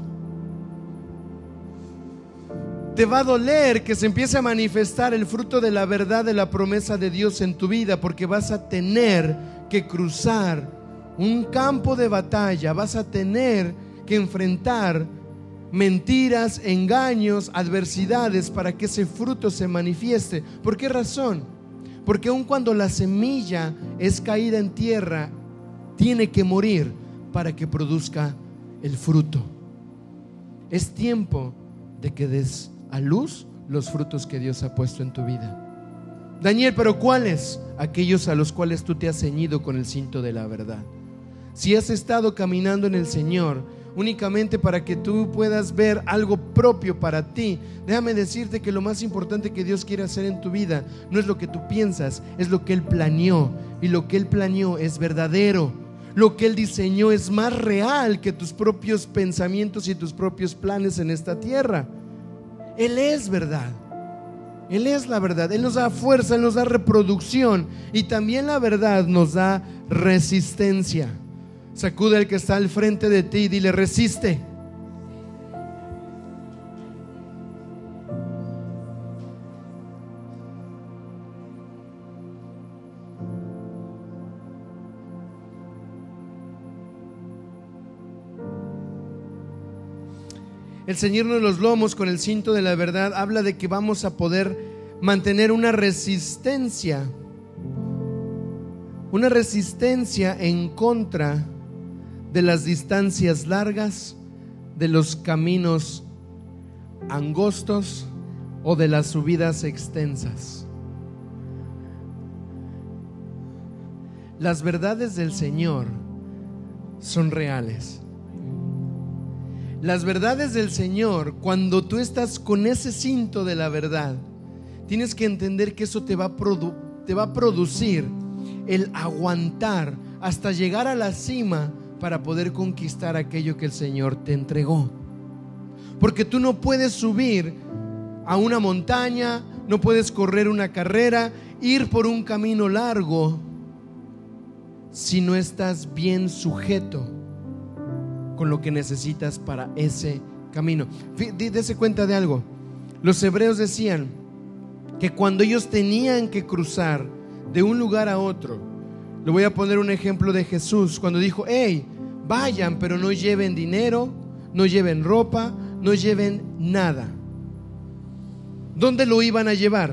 B: Te va a doler que se empiece a manifestar el fruto de la verdad de la promesa de Dios en tu vida, porque vas a tener que cruzar un campo de batalla, vas a tener que enfrentar mentiras, engaños, adversidades para que ese fruto se manifieste. ¿Por qué razón? Porque aun cuando la semilla es caída en tierra, tiene que morir para que produzca el fruto. Es tiempo de que des a luz los frutos que Dios ha puesto en tu vida. Daniel, ¿pero cuáles? Aquellos a los cuales tú te has ceñido con el cinto de la verdad. Si has estado caminando en el Señor únicamente para que tú puedas ver algo propio para ti, déjame decirte que lo más importante que Dios quiere hacer en tu vida no es lo que tú piensas, es lo que Él planeó. Y lo que Él planeó es verdadero. Lo que Él diseñó es más real que tus propios pensamientos y tus propios planes en esta tierra. Él es verdad. Él es la verdad. Él nos da fuerza, Él nos da reproducción, y también la verdad nos da resistencia. Sacude al que está al frente de ti y dile: resiste. El ceñirnos los lomos con el cinto de la verdad habla de que vamos a poder mantener una resistencia en contra de las distancias largas, de los caminos angostos o de las subidas extensas. Las verdades del Señor son reales. Las verdades del Señor, cuando tú estás con ese cinto de la verdad, tienes que entender que eso te va a producir el aguantar hasta llegar a la cima para poder conquistar aquello que el Señor te entregó. Porque tú no puedes subir a una montaña, no puedes correr una carrera, ir por un camino largo si no estás bien sujeto con lo que necesitas para ese camino. Dese cuenta de algo. Los hebreos decían que cuando ellos tenían que cruzar de un lugar a otro, le voy a poner un ejemplo de Jesús cuando dijo: vayan, pero no lleven dinero, no lleven ropa, no lleven nada. ¿Dónde lo iban a llevar?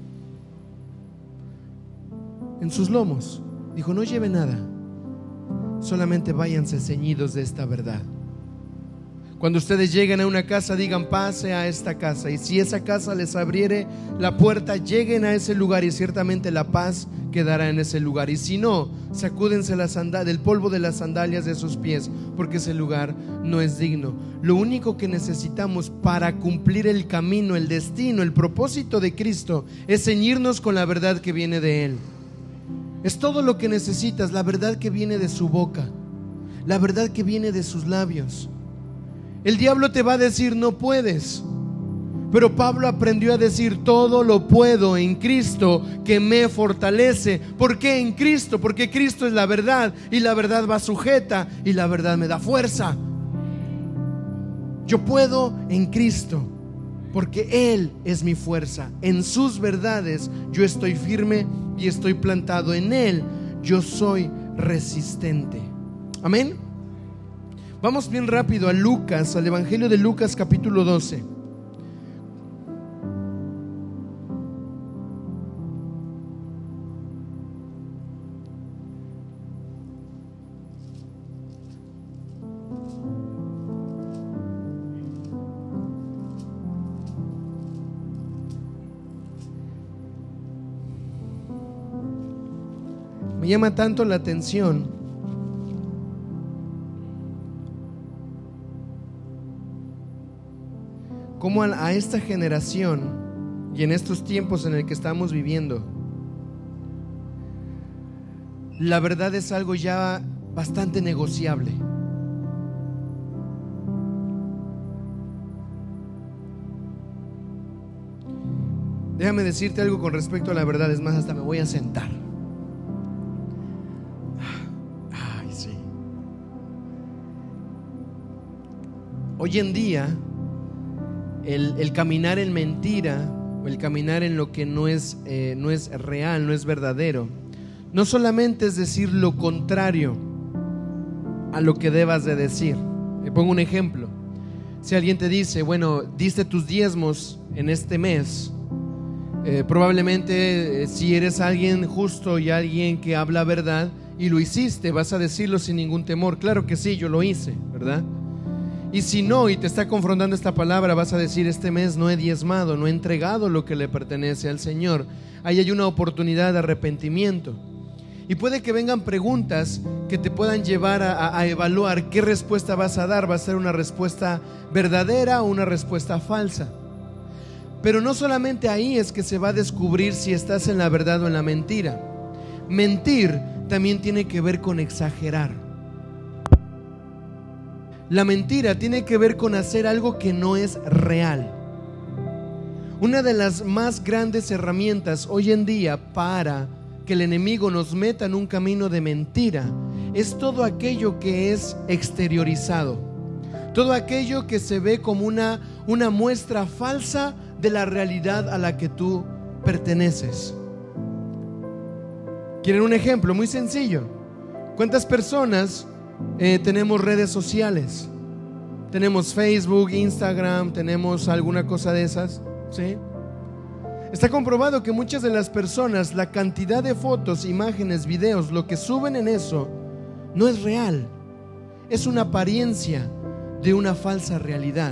B: En sus lomos. Dijo: no lleven nada, solamente váyanse ceñidos de esta verdad. Cuando ustedes lleguen a una casa, digan: pase a esta casa. Y si esa casa les abriere la puerta, lleguen a ese lugar y ciertamente la paz quedará en ese lugar. Y si no, sacúdense del polvo de las sandalias de sus pies, porque ese lugar no es digno. Lo único que necesitamos para cumplir el camino, el destino, el propósito de Cristo es ceñirnos con la verdad que viene de Él. Es todo lo que necesitas, la verdad que viene de su boca, la verdad que viene de sus labios. El diablo te va a decir: no puedes. Pero Pablo aprendió a decir: todo lo puedo en Cristo que me fortalece. ¿Por qué en Cristo? Porque Cristo es la verdad, y la verdad va sujeta, y la verdad me da fuerza. Yo puedo en Cristo porque Él es mi fuerza. En sus verdades yo estoy firme y estoy plantado. En Él yo soy resistente. Amén. Vamos bien rápido a Lucas, al Evangelio de Lucas capítulo 12. Me llama tanto la atención cómo a esta generación y en estos tiempos en el que estamos viviendo, la verdad es algo ya bastante negociable. Déjame decirte algo con respecto a la verdad, es más, hasta me voy a sentar. Ay, sí. Hoy en día, el caminar en mentira o el caminar en lo que no es real, no es verdadero, no solamente es decir lo contrario a lo que debas de decir. Le pongo un ejemplo. Si alguien te dice, bueno, diste tus diezmos en este mes, probablemente si eres alguien justo y alguien que habla verdad y lo hiciste, vas a decirlo sin ningún temor. Claro que sí, yo lo hice, ¿verdad? Y si no, y te está confrontando esta palabra, vas a decir, este mes no he diezmado, no he entregado lo que le pertenece al Señor. Ahí hay una oportunidad de arrepentimiento. Y puede que vengan preguntas que te puedan llevar a evaluar qué respuesta vas a dar. ¿Va a ser una respuesta verdadera o una respuesta falsa? Pero no solamente ahí es que se va a descubrir si estás en la verdad o en la mentira. Mentir también tiene que ver con exagerar. La mentira tiene que ver con hacer algo que no es real. Una de las más grandes herramientas hoy en día para que el enemigo nos meta en un camino de mentira es todo aquello que es exteriorizado, todo aquello que se ve como una muestra falsa de la realidad a la que tú perteneces. ¿Quieren un ejemplo muy sencillo? ¿Cuántas personas tenemos redes sociales? Tenemos Facebook, Instagram, tenemos alguna cosa de esas, ¿sí? Está comprobado que muchas de las personas, la cantidad de fotos, imágenes, videos, lo que suben en eso no es real, es una apariencia de una falsa realidad.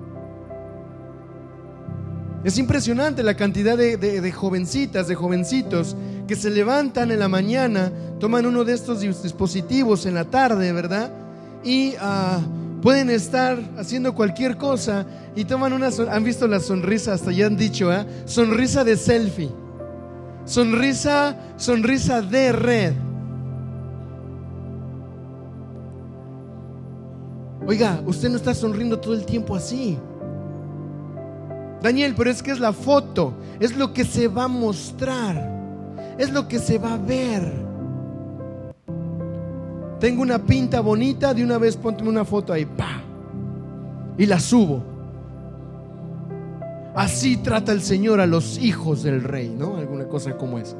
B: Es impresionante la cantidad de jovencitas, de jovencitos que se levantan en la mañana, toman uno de estos dispositivos en la tarde, ¿verdad? Y pueden estar haciendo cualquier cosa y toman han visto la sonrisa, hasta ya han dicho, sonrisa de selfie, sonrisa de red. Oiga, usted no está sonriendo todo el tiempo así, Daniel, pero es que es la foto, es lo que se va a mostrar, es lo que se va a ver. Tengo una pinta bonita, de una vez ponte una foto ahí, ¡pa! Y la subo. Así trata el Señor a los hijos del rey, ¿no? Alguna cosa como esa.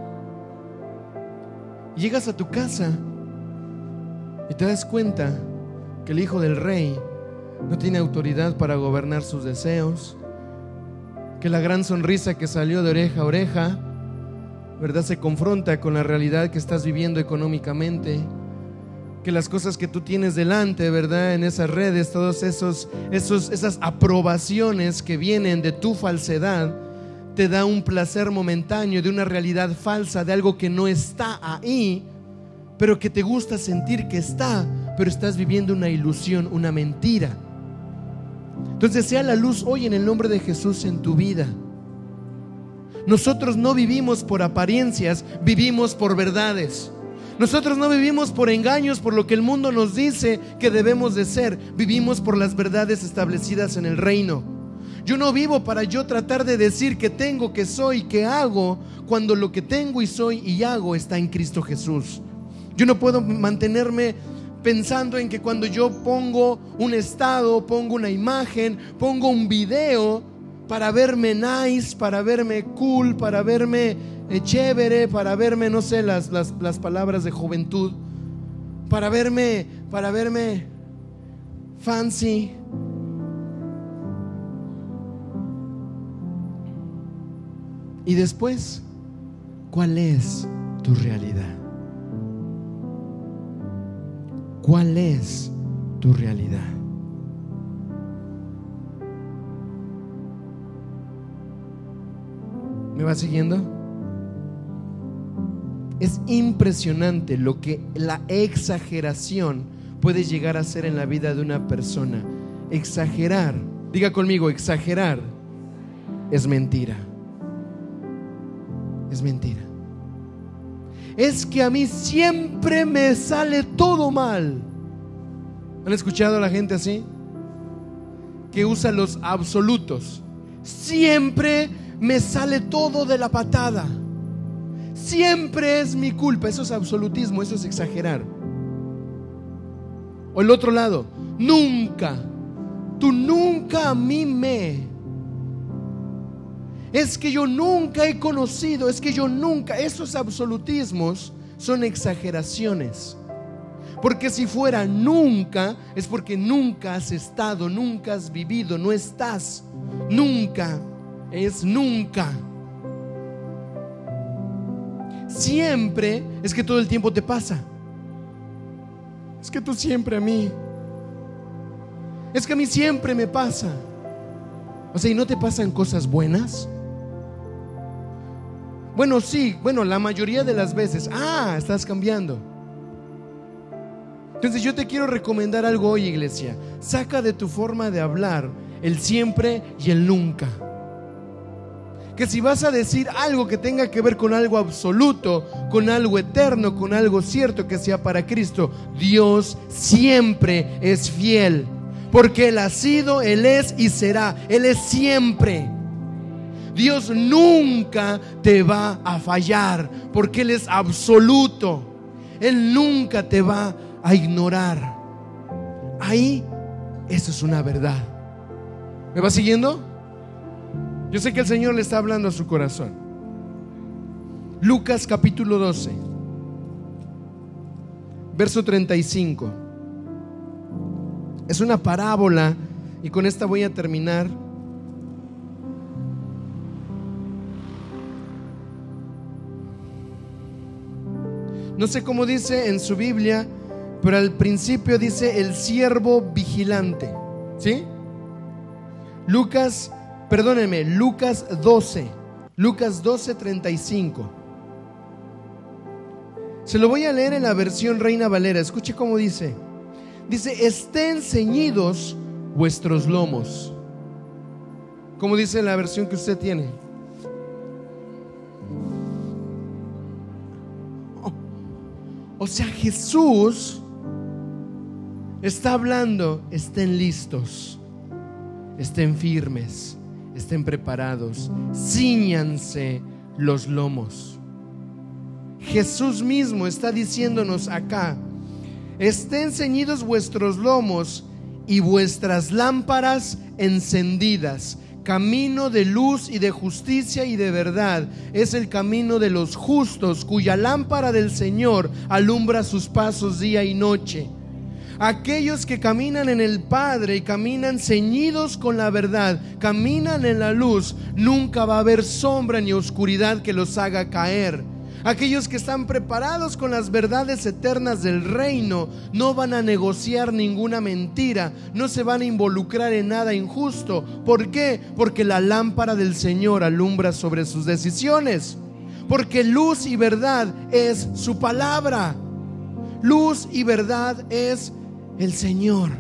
B: Llegas a tu casa y te das cuenta que el hijo del rey no tiene autoridad para gobernar sus deseos, que la gran sonrisa que salió de oreja a oreja, ¿verdad?, se confronta con la realidad que estás viviendo económicamente, que las cosas que tú tienes delante, ¿verdad?, en esas redes, todos esas aprobaciones que vienen de tu falsedad, te da un placer momentáneo de una realidad falsa, de algo que no está ahí, pero que te gusta sentir que está, pero estás viviendo una ilusión, una mentira. Entonces sea la luz hoy en el nombre de Jesús en tu vida. Nosotros no vivimos por apariencias, vivimos por verdades. Nosotros no vivimos por engaños, por lo que el mundo nos dice que debemos de ser. Vivimos por las verdades establecidas en el reino. Yo no vivo para yo tratar de decir que tengo, que soy, que hago, cuando lo que tengo y soy y hago está en Cristo Jesús. Yo no puedo mantenerme pensando en que cuando yo pongo un estado, pongo una imagen, pongo un video para verme nice, para verme cool, para verme chévere, para verme, no sé, las palabras de juventud, para verme fancy. Y después, ¿cuál es tu realidad? ¿Cuál es tu realidad? ¿Me vas siguiendo? Es impresionante lo que la exageración puede llegar a ser en la vida de una persona. Exagerar, diga conmigo, exagerar es mentira. Es mentira. Es que a mí siempre me sale todo mal. ¿Han escuchado a la gente así? Que usa los absolutos. Siempre me sale todo de la patada. Siempre es mi culpa. Eso es absolutismo, eso es exagerar. O el otro lado, nunca. Tú nunca a mí me. Es que yo nunca he conocido, es que yo nunca. Esos absolutismos son exageraciones. Porque si fuera nunca, es porque nunca has estado, nunca has vivido, no estás. Nunca es nunca. Siempre es que todo el tiempo te pasa. Es que tú siempre a mí. Es que a mí siempre me pasa. O sea, ¿y no te pasan cosas buenas? Bueno, sí, la mayoría de las veces. Estás cambiando. Entonces yo te quiero recomendar algo hoy, iglesia. Saca de tu forma de hablar el siempre y el nunca. Que si vas a decir algo que tenga que ver con algo absoluto, con algo eterno, con algo cierto que sea para Cristo, Dios siempre es fiel. Porque Él ha sido, Él es y será. Él es siempre. Dios nunca te va a fallar, porque Él es absoluto. Él nunca te va a ignorar. Ahí, eso es una verdad. ¿Me va siguiendo? Yo sé que el Señor le está hablando a su corazón. Lucas capítulo 12, verso 35. Es una parábola y con esta voy a terminar. No sé cómo dice en su Biblia, pero al principio dice el siervo vigilante. ¿Sí? Lucas 12. Lucas 12:35. Se lo voy a leer en la versión Reina Valera. Escuche cómo dice. Dice, estén ceñidos vuestros lomos. ¿Cómo dice la versión que usted tiene? O sea, Jesús está hablando, estén listos, estén firmes, estén preparados, cíñanse los lomos. Jesús mismo está diciéndonos acá, estén ceñidos vuestros lomos y vuestras lámparas encendidas. Camino de luz y de justicia y de verdad es el camino de los justos, cuya lámpara del Señor alumbra sus pasos día y noche. Aquellos que caminan en el Padre y caminan ceñidos con la verdad, caminan en la luz, nunca va a haber sombra ni oscuridad que los haga caer. Aquellos que están preparados con las verdades eternas del reino no van a negociar ninguna mentira, no se van a involucrar en nada injusto. ¿Por qué? Porque la lámpara del Señor alumbra sobre sus decisiones. Porque luz y verdad es su palabra. Luz y verdad es el Señor.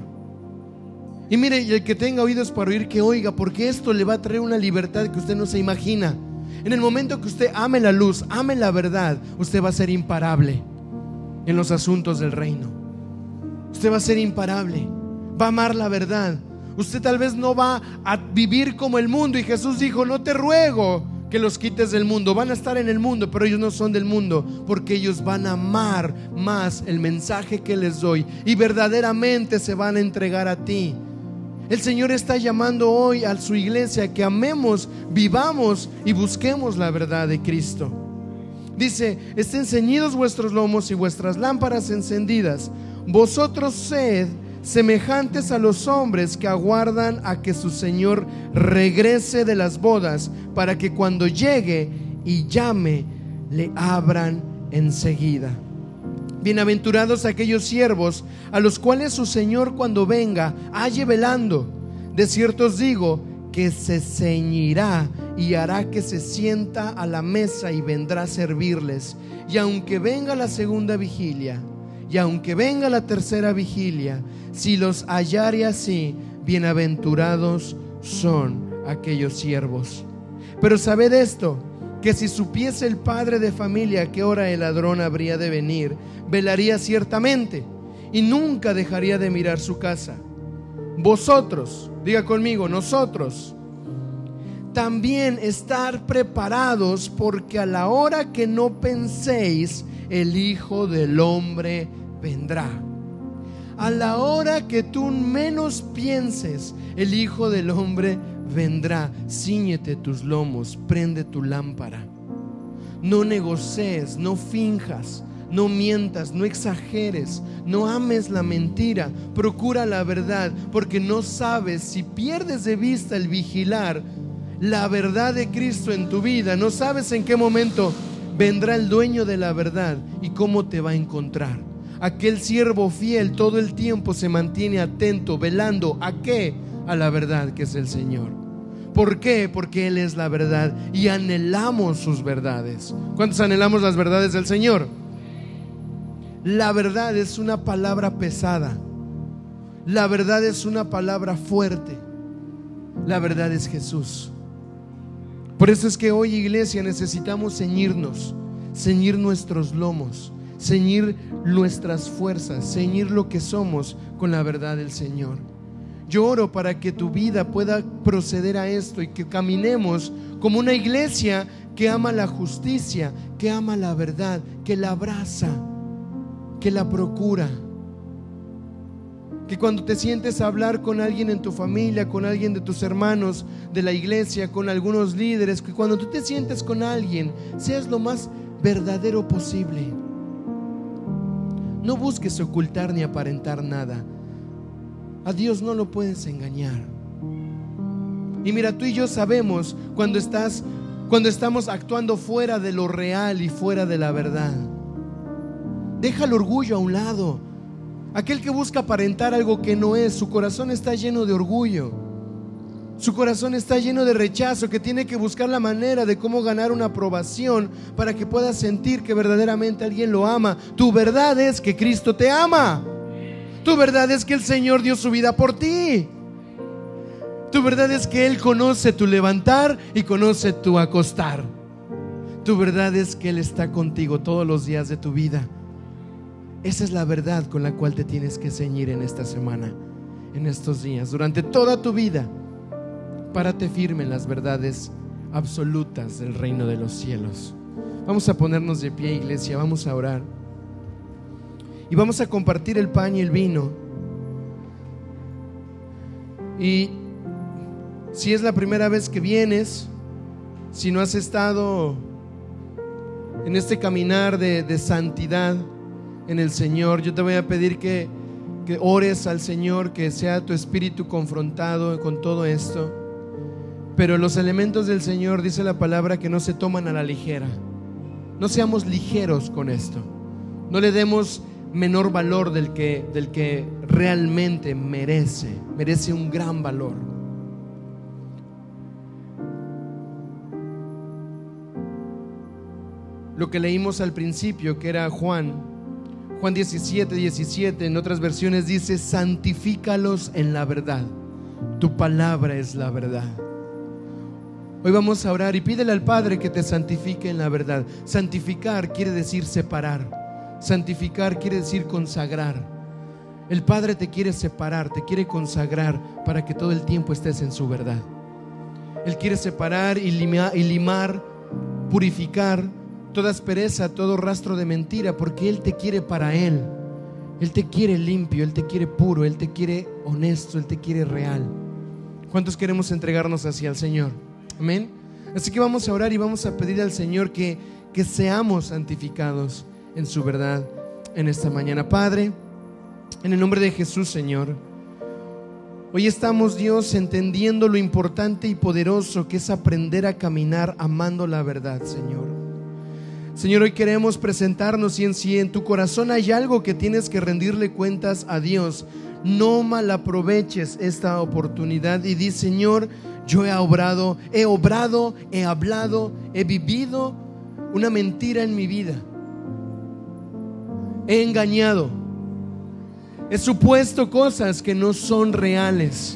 B: Y mire, y el que tenga oídos para oír, que oiga, porque esto le va a traer una libertad que usted no se imagina. En el momento que usted ame la luz, ame la verdad, usted va a ser imparable en los asuntos del reino. Usted va a ser imparable, va a amar la verdad. Usted tal vez no va a vivir como el mundo, y Jesús dijo, no te ruego que los quites del mundo. Van a estar en el mundo, pero ellos no son del mundo, porque ellos van a amar más el mensaje que les doy y verdaderamente se van a entregar a ti. El Señor está llamando hoy a su iglesia que amemos, vivamos y busquemos la verdad de Cristo. Dice, estén ceñidos vuestros lomos y vuestras lámparas encendidas. Vosotros sed semejantes a los hombres que aguardan a que su Señor regrese de las bodas, para que cuando llegue y llame, le abran enseguida. Bienaventurados aquellos siervos a los cuales su Señor cuando venga halle velando. De cierto os digo que se ceñirá y hará que se sienta a la mesa y vendrá a servirles. Y aunque venga la segunda vigilia, y aunque venga la tercera vigilia, si los hallare así, bienaventurados son aquellos siervos. Pero sabed esto, que si supiese el padre de familia a qué hora el ladrón habría de venir, velaría ciertamente y nunca dejaría de mirar su casa. Vosotros, diga conmigo, nosotros, también estar preparados, porque a la hora que no penséis, el Hijo del Hombre vendrá. A la hora que tú menos pienses, el Hijo del Hombre vendrá. Cíñete tus lomos, prende tu lámpara. No negocies, no finjas, no mientas, no exageres, no ames la mentira, procura la verdad, porque no sabes, si pierdes de vista el vigilar la verdad de Cristo en tu vida, no sabes en qué momento vendrá el dueño de la verdad y cómo te va a encontrar. Aquel siervo fiel todo el tiempo se mantiene atento, velando ¿a qué? A la verdad, que es el Señor. ¿Por qué? Porque Él es la verdad y anhelamos sus verdades. ¿Cuántos anhelamos las verdades del Señor? La verdad es una palabra pesada. La verdad es una palabra fuerte. La verdad es Jesús. Por eso es que hoy, iglesia, necesitamos ceñirnos, ceñir nuestros lomos, ceñir nuestras fuerzas, ceñir lo que somos con la verdad del Señor. Yo oro para que tu vida pueda proceder a esto y que caminemos como una iglesia que ama la justicia, que ama la verdad, que la abraza, que la procura. Que cuando te sientes a hablar con alguien en tu familia, con alguien de tus hermanos de la iglesia, con algunos líderes, que cuando tú te sientes con alguien, seas lo más verdadero posible. No busques ocultar ni aparentar nada. A Dios no lo puedes engañar. Y mira, tú y yo sabemos cuando estamos actuando fuera de lo real y fuera de la verdad. Deja el orgullo a un lado. Aquel que busca aparentar algo que no es, su corazón está lleno de orgullo. Su corazón está lleno de rechazo, que tiene que buscar la manera de cómo ganar una aprobación para que pueda sentir que verdaderamente alguien lo ama. Tu verdad es que Cristo te ama. Tu verdad es que el Señor dio su vida por ti. Tu verdad es que Él conoce tu levantar y conoce tu acostar. Tu verdad es que Él está contigo todos los días de tu vida. Esa es la verdad con la cual te tienes que ceñir en esta semana, en estos días, durante toda tu vida. Párate firme en las verdades absolutas del reino de los cielos. Vamos a ponernos de pie, iglesia, vamos a orar y vamos a compartir el pan y el vino. Y si es la primera vez que vienes, si no has estado en este caminar de santidad en el Señor, yo te voy a pedir que ores al Señor, que sea tu espíritu confrontado con todo esto. Pero los elementos del Señor, dice la palabra, que no se toman a la ligera. No seamos ligeros con esto. No le demos menor valor del que realmente merece un gran valor. Lo que leímos al principio, que era Juan 17:17, en otras versiones dice: santifícalos en la verdad, tu palabra es la verdad. Hoy vamos a orar y pídele al Padre que te santifique en la verdad. Santificar quiere decir separar. Santificar quiere decir consagrar. El Padre te quiere separar, te quiere consagrar para que todo el tiempo estés en su verdad. Él quiere separar y limar, purificar toda aspereza, todo rastro de mentira, porque Él te quiere para Él. Él te quiere limpio, Él te quiere puro, Él te quiere honesto, Él te quiere real. ¿Cuántos queremos entregarnos hacia el Señor? Amén. Así que vamos a orar y vamos a pedir al Señor que seamos santificados en su verdad en esta mañana. Padre, en el nombre de Jesús, Señor, hoy estamos, Dios, entendiendo lo importante y poderoso que es aprender a caminar amando la verdad, Señor. Señor, hoy queremos presentarnos, y si en tu corazón hay algo que tienes que rendirle cuentas a Dios, no malaproveches esta oportunidad y di: Señor, yo he obrado, he hablado, he vivido una mentira en mi vida. He engañado, he supuesto cosas que no son reales.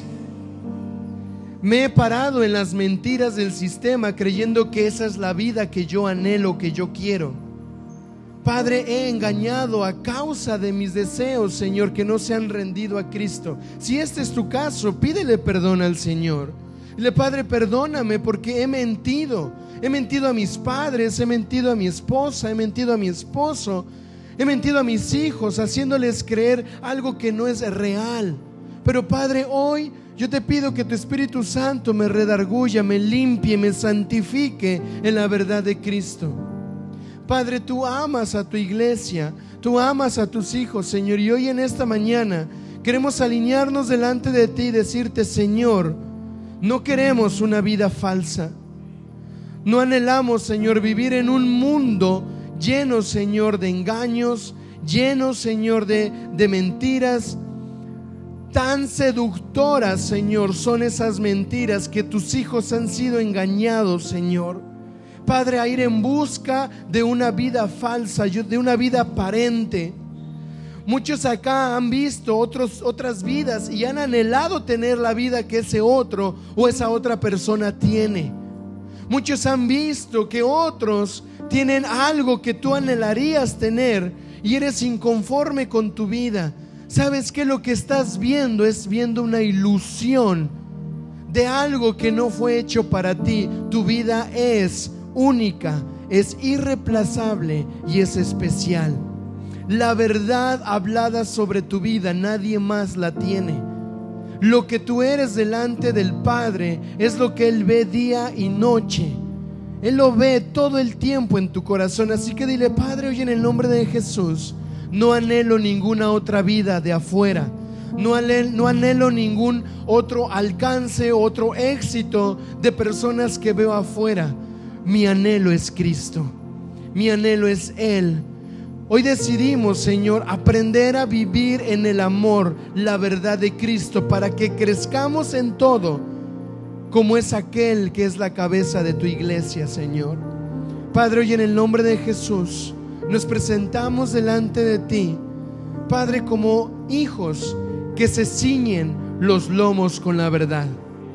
B: Me he parado en las mentiras del sistema creyendo que esa es la vida que yo anhelo, que yo quiero. Padre, he engañado a causa de mis deseos, Señor, que no se han rendido a Cristo. Si este es tu caso, pídele perdón al Señor. Dile: Padre, perdóname porque he mentido. He mentido a mis padres, he mentido a mi esposa, he mentido a mi esposo, he mentido a mis hijos, haciéndoles creer algo que no es real. Pero Padre, hoy yo te pido que tu Espíritu Santo me redarguya, me limpie, me santifique en la verdad de Cristo. Padre, tú amas a tu iglesia, tú amas a tus hijos, Señor, y hoy en esta mañana queremos alinearnos delante de ti y decirte: Señor, no queremos una vida falsa. No anhelamos, Señor, vivir en un mundo lleno, Señor, de engaños, lleno, Señor, de mentiras. Tan seductoras, Señor, son esas mentiras que tus hijos han sido engañados, Señor. Padre, a ir en busca de una vida falsa, de una vida aparente. Muchos acá han visto otras vidas y han anhelado tener la vida que ese otro o esa otra persona tiene. Muchos han visto que otros tienen algo que tú anhelarías tener y eres inconforme con tu vida. ¿Sabes qué? Lo que estás viendo es viendo una ilusión de algo que no fue hecho para ti. Tu vida es única, es irreemplazable y es especial. La verdad hablada sobre tu vida nadie más la tiene. Lo que tú eres delante del Padre es lo que Él ve día y noche. Él lo ve todo el tiempo en tu corazón. Así que dile: Padre, hoy en el nombre de Jesús, no anhelo ninguna otra vida de afuera. No anhelo ningún otro alcance, otro éxito de personas que veo afuera. Mi anhelo es Cristo. Mi anhelo es Él. Hoy decidimos, Señor, aprender a vivir en el amor, la verdad de Cristo, para que crezcamos en todo, como es aquel que es la cabeza de tu iglesia, Señor. Padre, hoy en el nombre de Jesús nos presentamos delante de ti, Padre, como hijos que se ciñen los lomos con la verdad.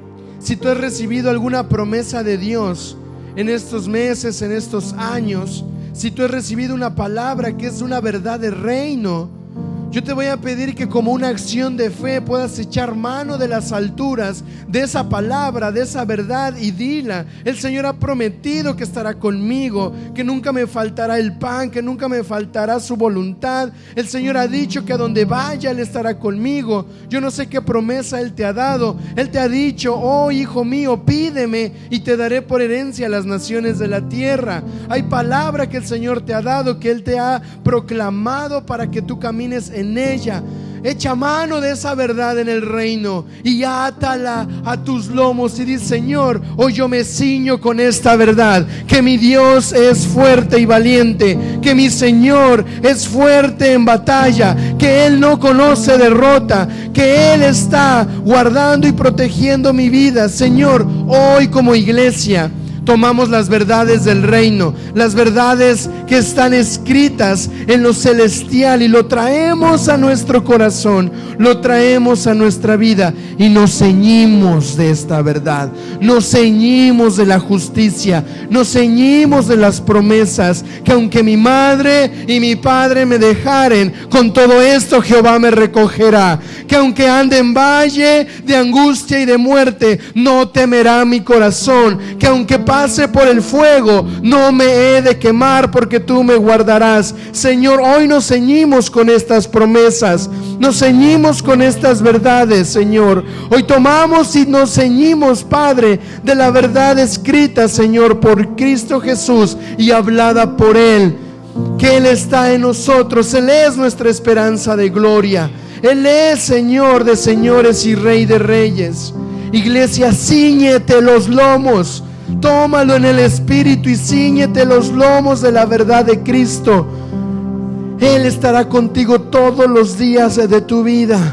B: Si tú has recibido alguna promesa de Dios en estos meses, en estos años, si tú has recibido una palabra que es una verdad de reino, yo te voy a pedir que como una acción de fe puedas echar mano de las alturas de esa palabra, de esa verdad, y dila: el Señor ha prometido que estará conmigo, que nunca me faltará el pan, que nunca me faltará su voluntad. El Señor ha dicho que a donde vaya Él estará conmigo. Yo no sé qué promesa Él te ha dado. Él te ha dicho: oh hijo mío, pídeme y te daré por herencia las naciones de la tierra. Hay palabra que el Señor te ha dado, que Él te ha proclamado para que tú camines en ella. Echa mano de esa verdad en el reino y átala a tus lomos y di: Señor, hoy yo me ciño con esta verdad, que mi Dios es fuerte y valiente, que mi Señor es fuerte en batalla, que Él no conoce derrota, que Él está guardando y protegiendo mi vida. Señor, hoy como iglesia tomamos las verdades del reino, las verdades que están escritas en lo celestial, y lo traemos a nuestro corazón, lo traemos a nuestra vida y nos ceñimos de esta verdad, nos ceñimos de la justicia, nos ceñimos de las promesas, que aunque mi madre y mi padre me dejaren, con todo esto Jehová me recogerá, que aunque ande en valle de angustia y de muerte, no temerá mi corazón, que aunque pase por el fuego, no me he de quemar, porque tú me guardarás. Señor, hoy nos ceñimos con estas promesas, nos ceñimos con estas verdades, Señor. Hoy tomamos y nos ceñimos, Padre, de la verdad escrita, Señor, por Cristo Jesús y hablada por Él, que Él está en nosotros. Él es nuestra esperanza de gloria. Él es Señor de señores y Rey de reyes. Iglesia, cíñete los lomos. Tómalo en el Espíritu y cíñete los lomos de la verdad de Cristo. Él estará contigo todos los días de tu vida.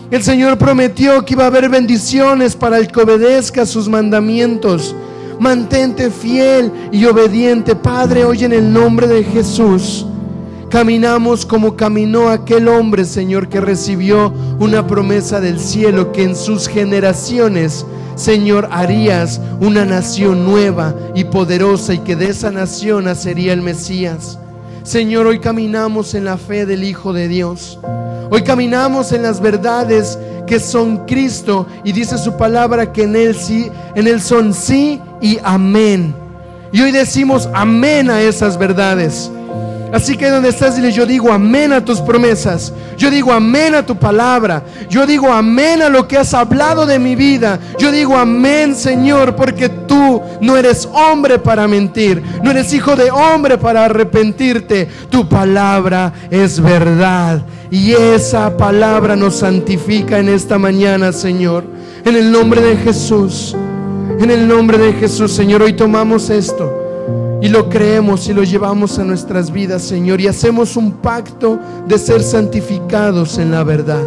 B: El Señor prometió que iba a haber bendiciones para el que obedezca sus mandamientos. Mantente fiel y obediente, Padre. Hoy en el nombre de Jesús caminamos como caminó aquel hombre, Señor, que recibió una promesa del cielo, que en sus generaciones, Señor, harías una nación nueva y poderosa, y que de esa nación nacería el Mesías. Señor, hoy caminamos en la fe del Hijo de Dios. Hoy caminamos en las verdades que son Cristo, y dice su palabra que en Él son sí y amén. Y hoy decimos amén a esas verdades. Así que donde estás, dile: yo digo amén a tus promesas. Yo digo amén a tu palabra. Yo digo amén a lo que has hablado de mi vida. Yo digo amén, Señor, porque tú no eres hombre para mentir. No eres hijo de hombre para arrepentirte. Tu palabra es verdad, y esa palabra nos santifica en esta mañana, Señor. En el nombre de Jesús. En el nombre de Jesús, Señor, hoy tomamos esto y lo creemos y lo llevamos a nuestras vidas, Señor, y hacemos un pacto de ser santificados en la verdad.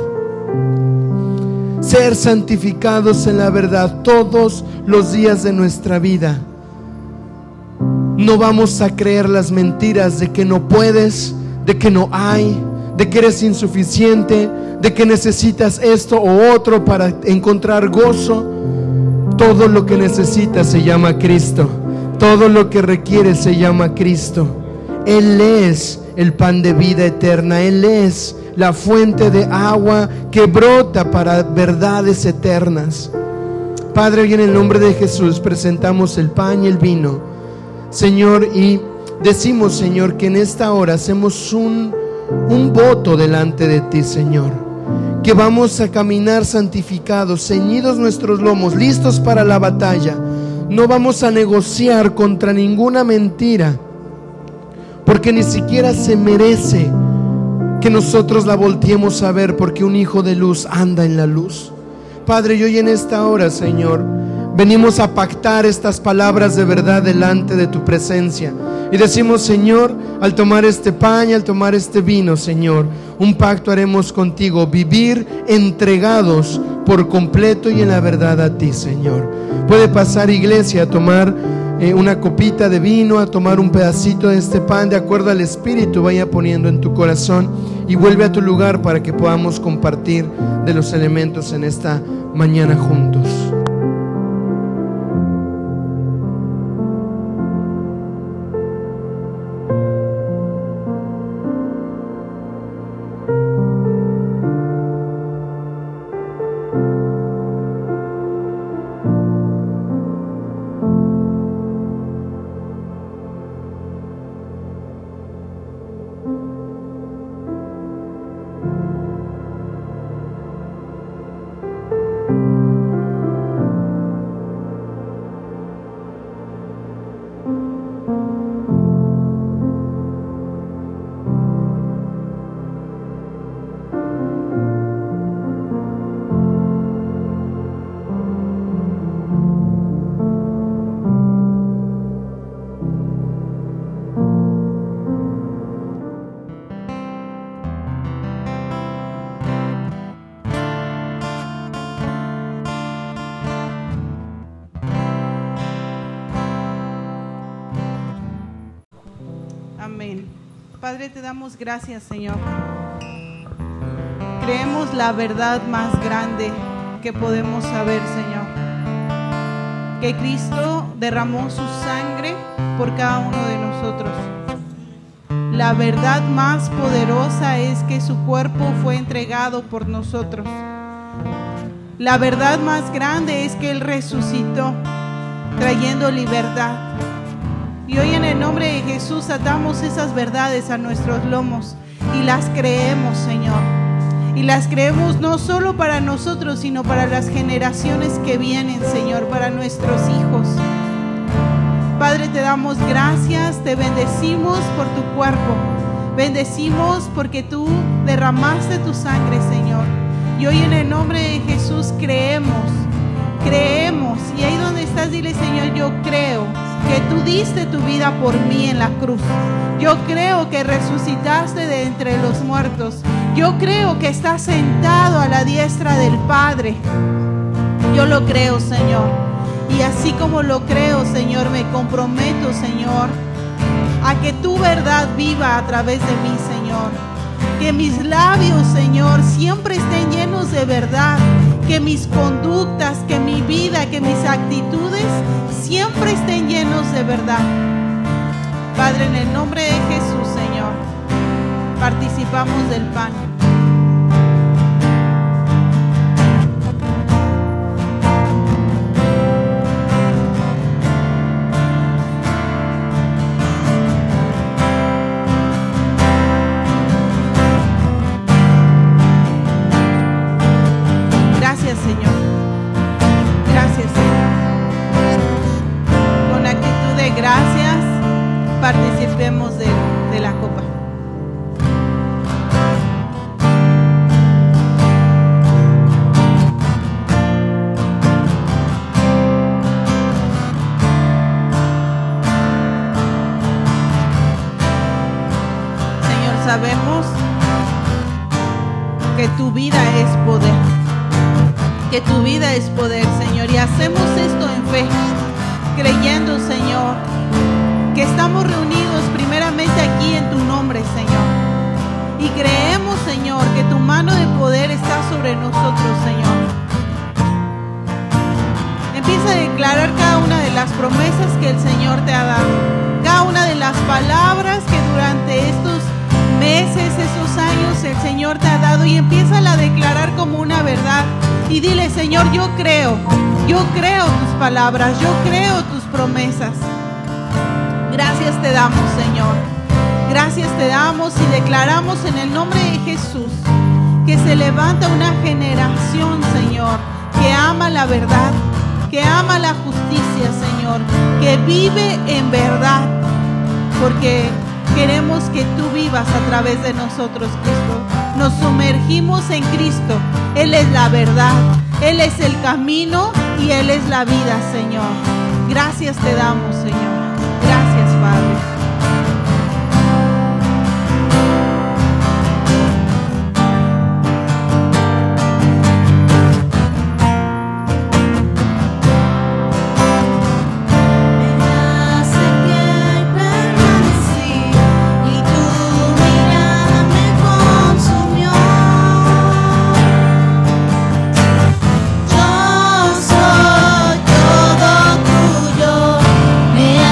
B: Ser santificados en la verdad todos los días de nuestra vida. No vamos a creer las mentiras de que no puedes, de que no hay, de que eres insuficiente, de que necesitas esto o otro para encontrar gozo. Todo lo que necesitas se llama Cristo. Todo lo que requieres se llama Cristo. Él es el pan de vida eterna. Él es la fuente de agua que brota para verdades eternas. Padre, hoy en el nombre de Jesús presentamos el pan y el vino, Señor, y decimos, Señor, que en esta hora hacemos un voto delante de ti, Señor, que vamos a caminar santificados, ceñidos nuestros lomos, listos para la batalla. No vamos a negociar contra ninguna mentira, porque ni siquiera se merece que nosotros la volteemos a ver, porque un hijo de luz anda en la luz. Padre, y hoy en esta hora, Señor, venimos a pactar estas palabras de verdad delante de tu presencia. Y decimos, Señor, al tomar este pan y al tomar este vino, Señor, un pacto haremos contigo: vivir entregados por completo y en la verdad a ti, Señor. Puede pasar, iglesia, a tomar una copita de vino, a tomar un pedacito de este pan, de acuerdo al Espíritu vaya poniendo en tu corazón, y vuelve a tu lugar para que podamos compartir de los elementos en esta mañana juntos.
C: Amén. Padre, te damos gracias, Señor. Creemos la verdad más grande que podemos saber, Señor, que Cristo derramó su sangre por cada uno de nosotros. La verdad más poderosa es que su cuerpo fue entregado por nosotros. La verdad más grande es que Él resucitó, trayendo libertad. Y hoy en el nombre de Jesús atamos esas verdades a nuestros lomos y las creemos, Señor. Y las creemos no solo para nosotros, sino para las generaciones que vienen, Señor, para nuestros hijos. Padre, te damos gracias, te bendecimos por tu cuerpo. Bendecimos porque tú derramaste tu sangre, Señor. Y hoy en el nombre de Jesús creemos. Y ahí donde estás, dile, Señor, yo creo que tú diste tu vida por mí en la cruz. Yo creo que resucitaste de entre los muertos. Yo creo que estás sentado a la diestra del Padre. Yo lo creo, Señor. Y así como lo creo, Señor, me comprometo, Señor, a que tu verdad viva a través de mí, Señor. Que mis labios, Señor, siempre estén llenos de verdad. Que mis conductas, que mi vida, que mis actitudes siempre estén llenos de verdad. Padre, en el nombre de Jesús, Señor, participamos del pan. Participemos de la copa. Señor, sabemos que tu vida es poder, que tu vida es poder, Señor, y hacemos esto en fe, creyendo, Señor, que estamos reunidos primeramente aquí en tu nombre, Señor. Y creemos, Señor, que tu mano de poder está sobre nosotros, Señor. Empieza a declarar cada una de las promesas que el Señor te ha dado. Cada una de las palabras que durante estos meses, esos años, el Señor te ha dado. Y empieza a declarar como una verdad. Y dile, Señor, yo creo tus palabras, yo creo tus promesas. Gracias te damos, Señor. Gracias te damos y declaramos en el nombre de Jesús que se levanta una generación, Señor, que ama la verdad, que ama la justicia, Señor, que vive en verdad, porque queremos que tú vivas a través de nosotros, Cristo. Nos sumergimos en Cristo. Él es la verdad, Él es el camino y Él es la vida, Señor. Gracias te damos, Señor. Gracias, Padre.
D: Me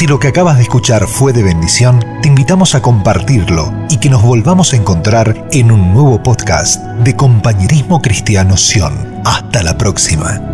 A: Si lo que acabas de escuchar fue de bendición, te invitamos a compartirlo y que nos volvamos a encontrar en un nuevo podcast de Compañerismo Cristiano Sion. Hasta la próxima.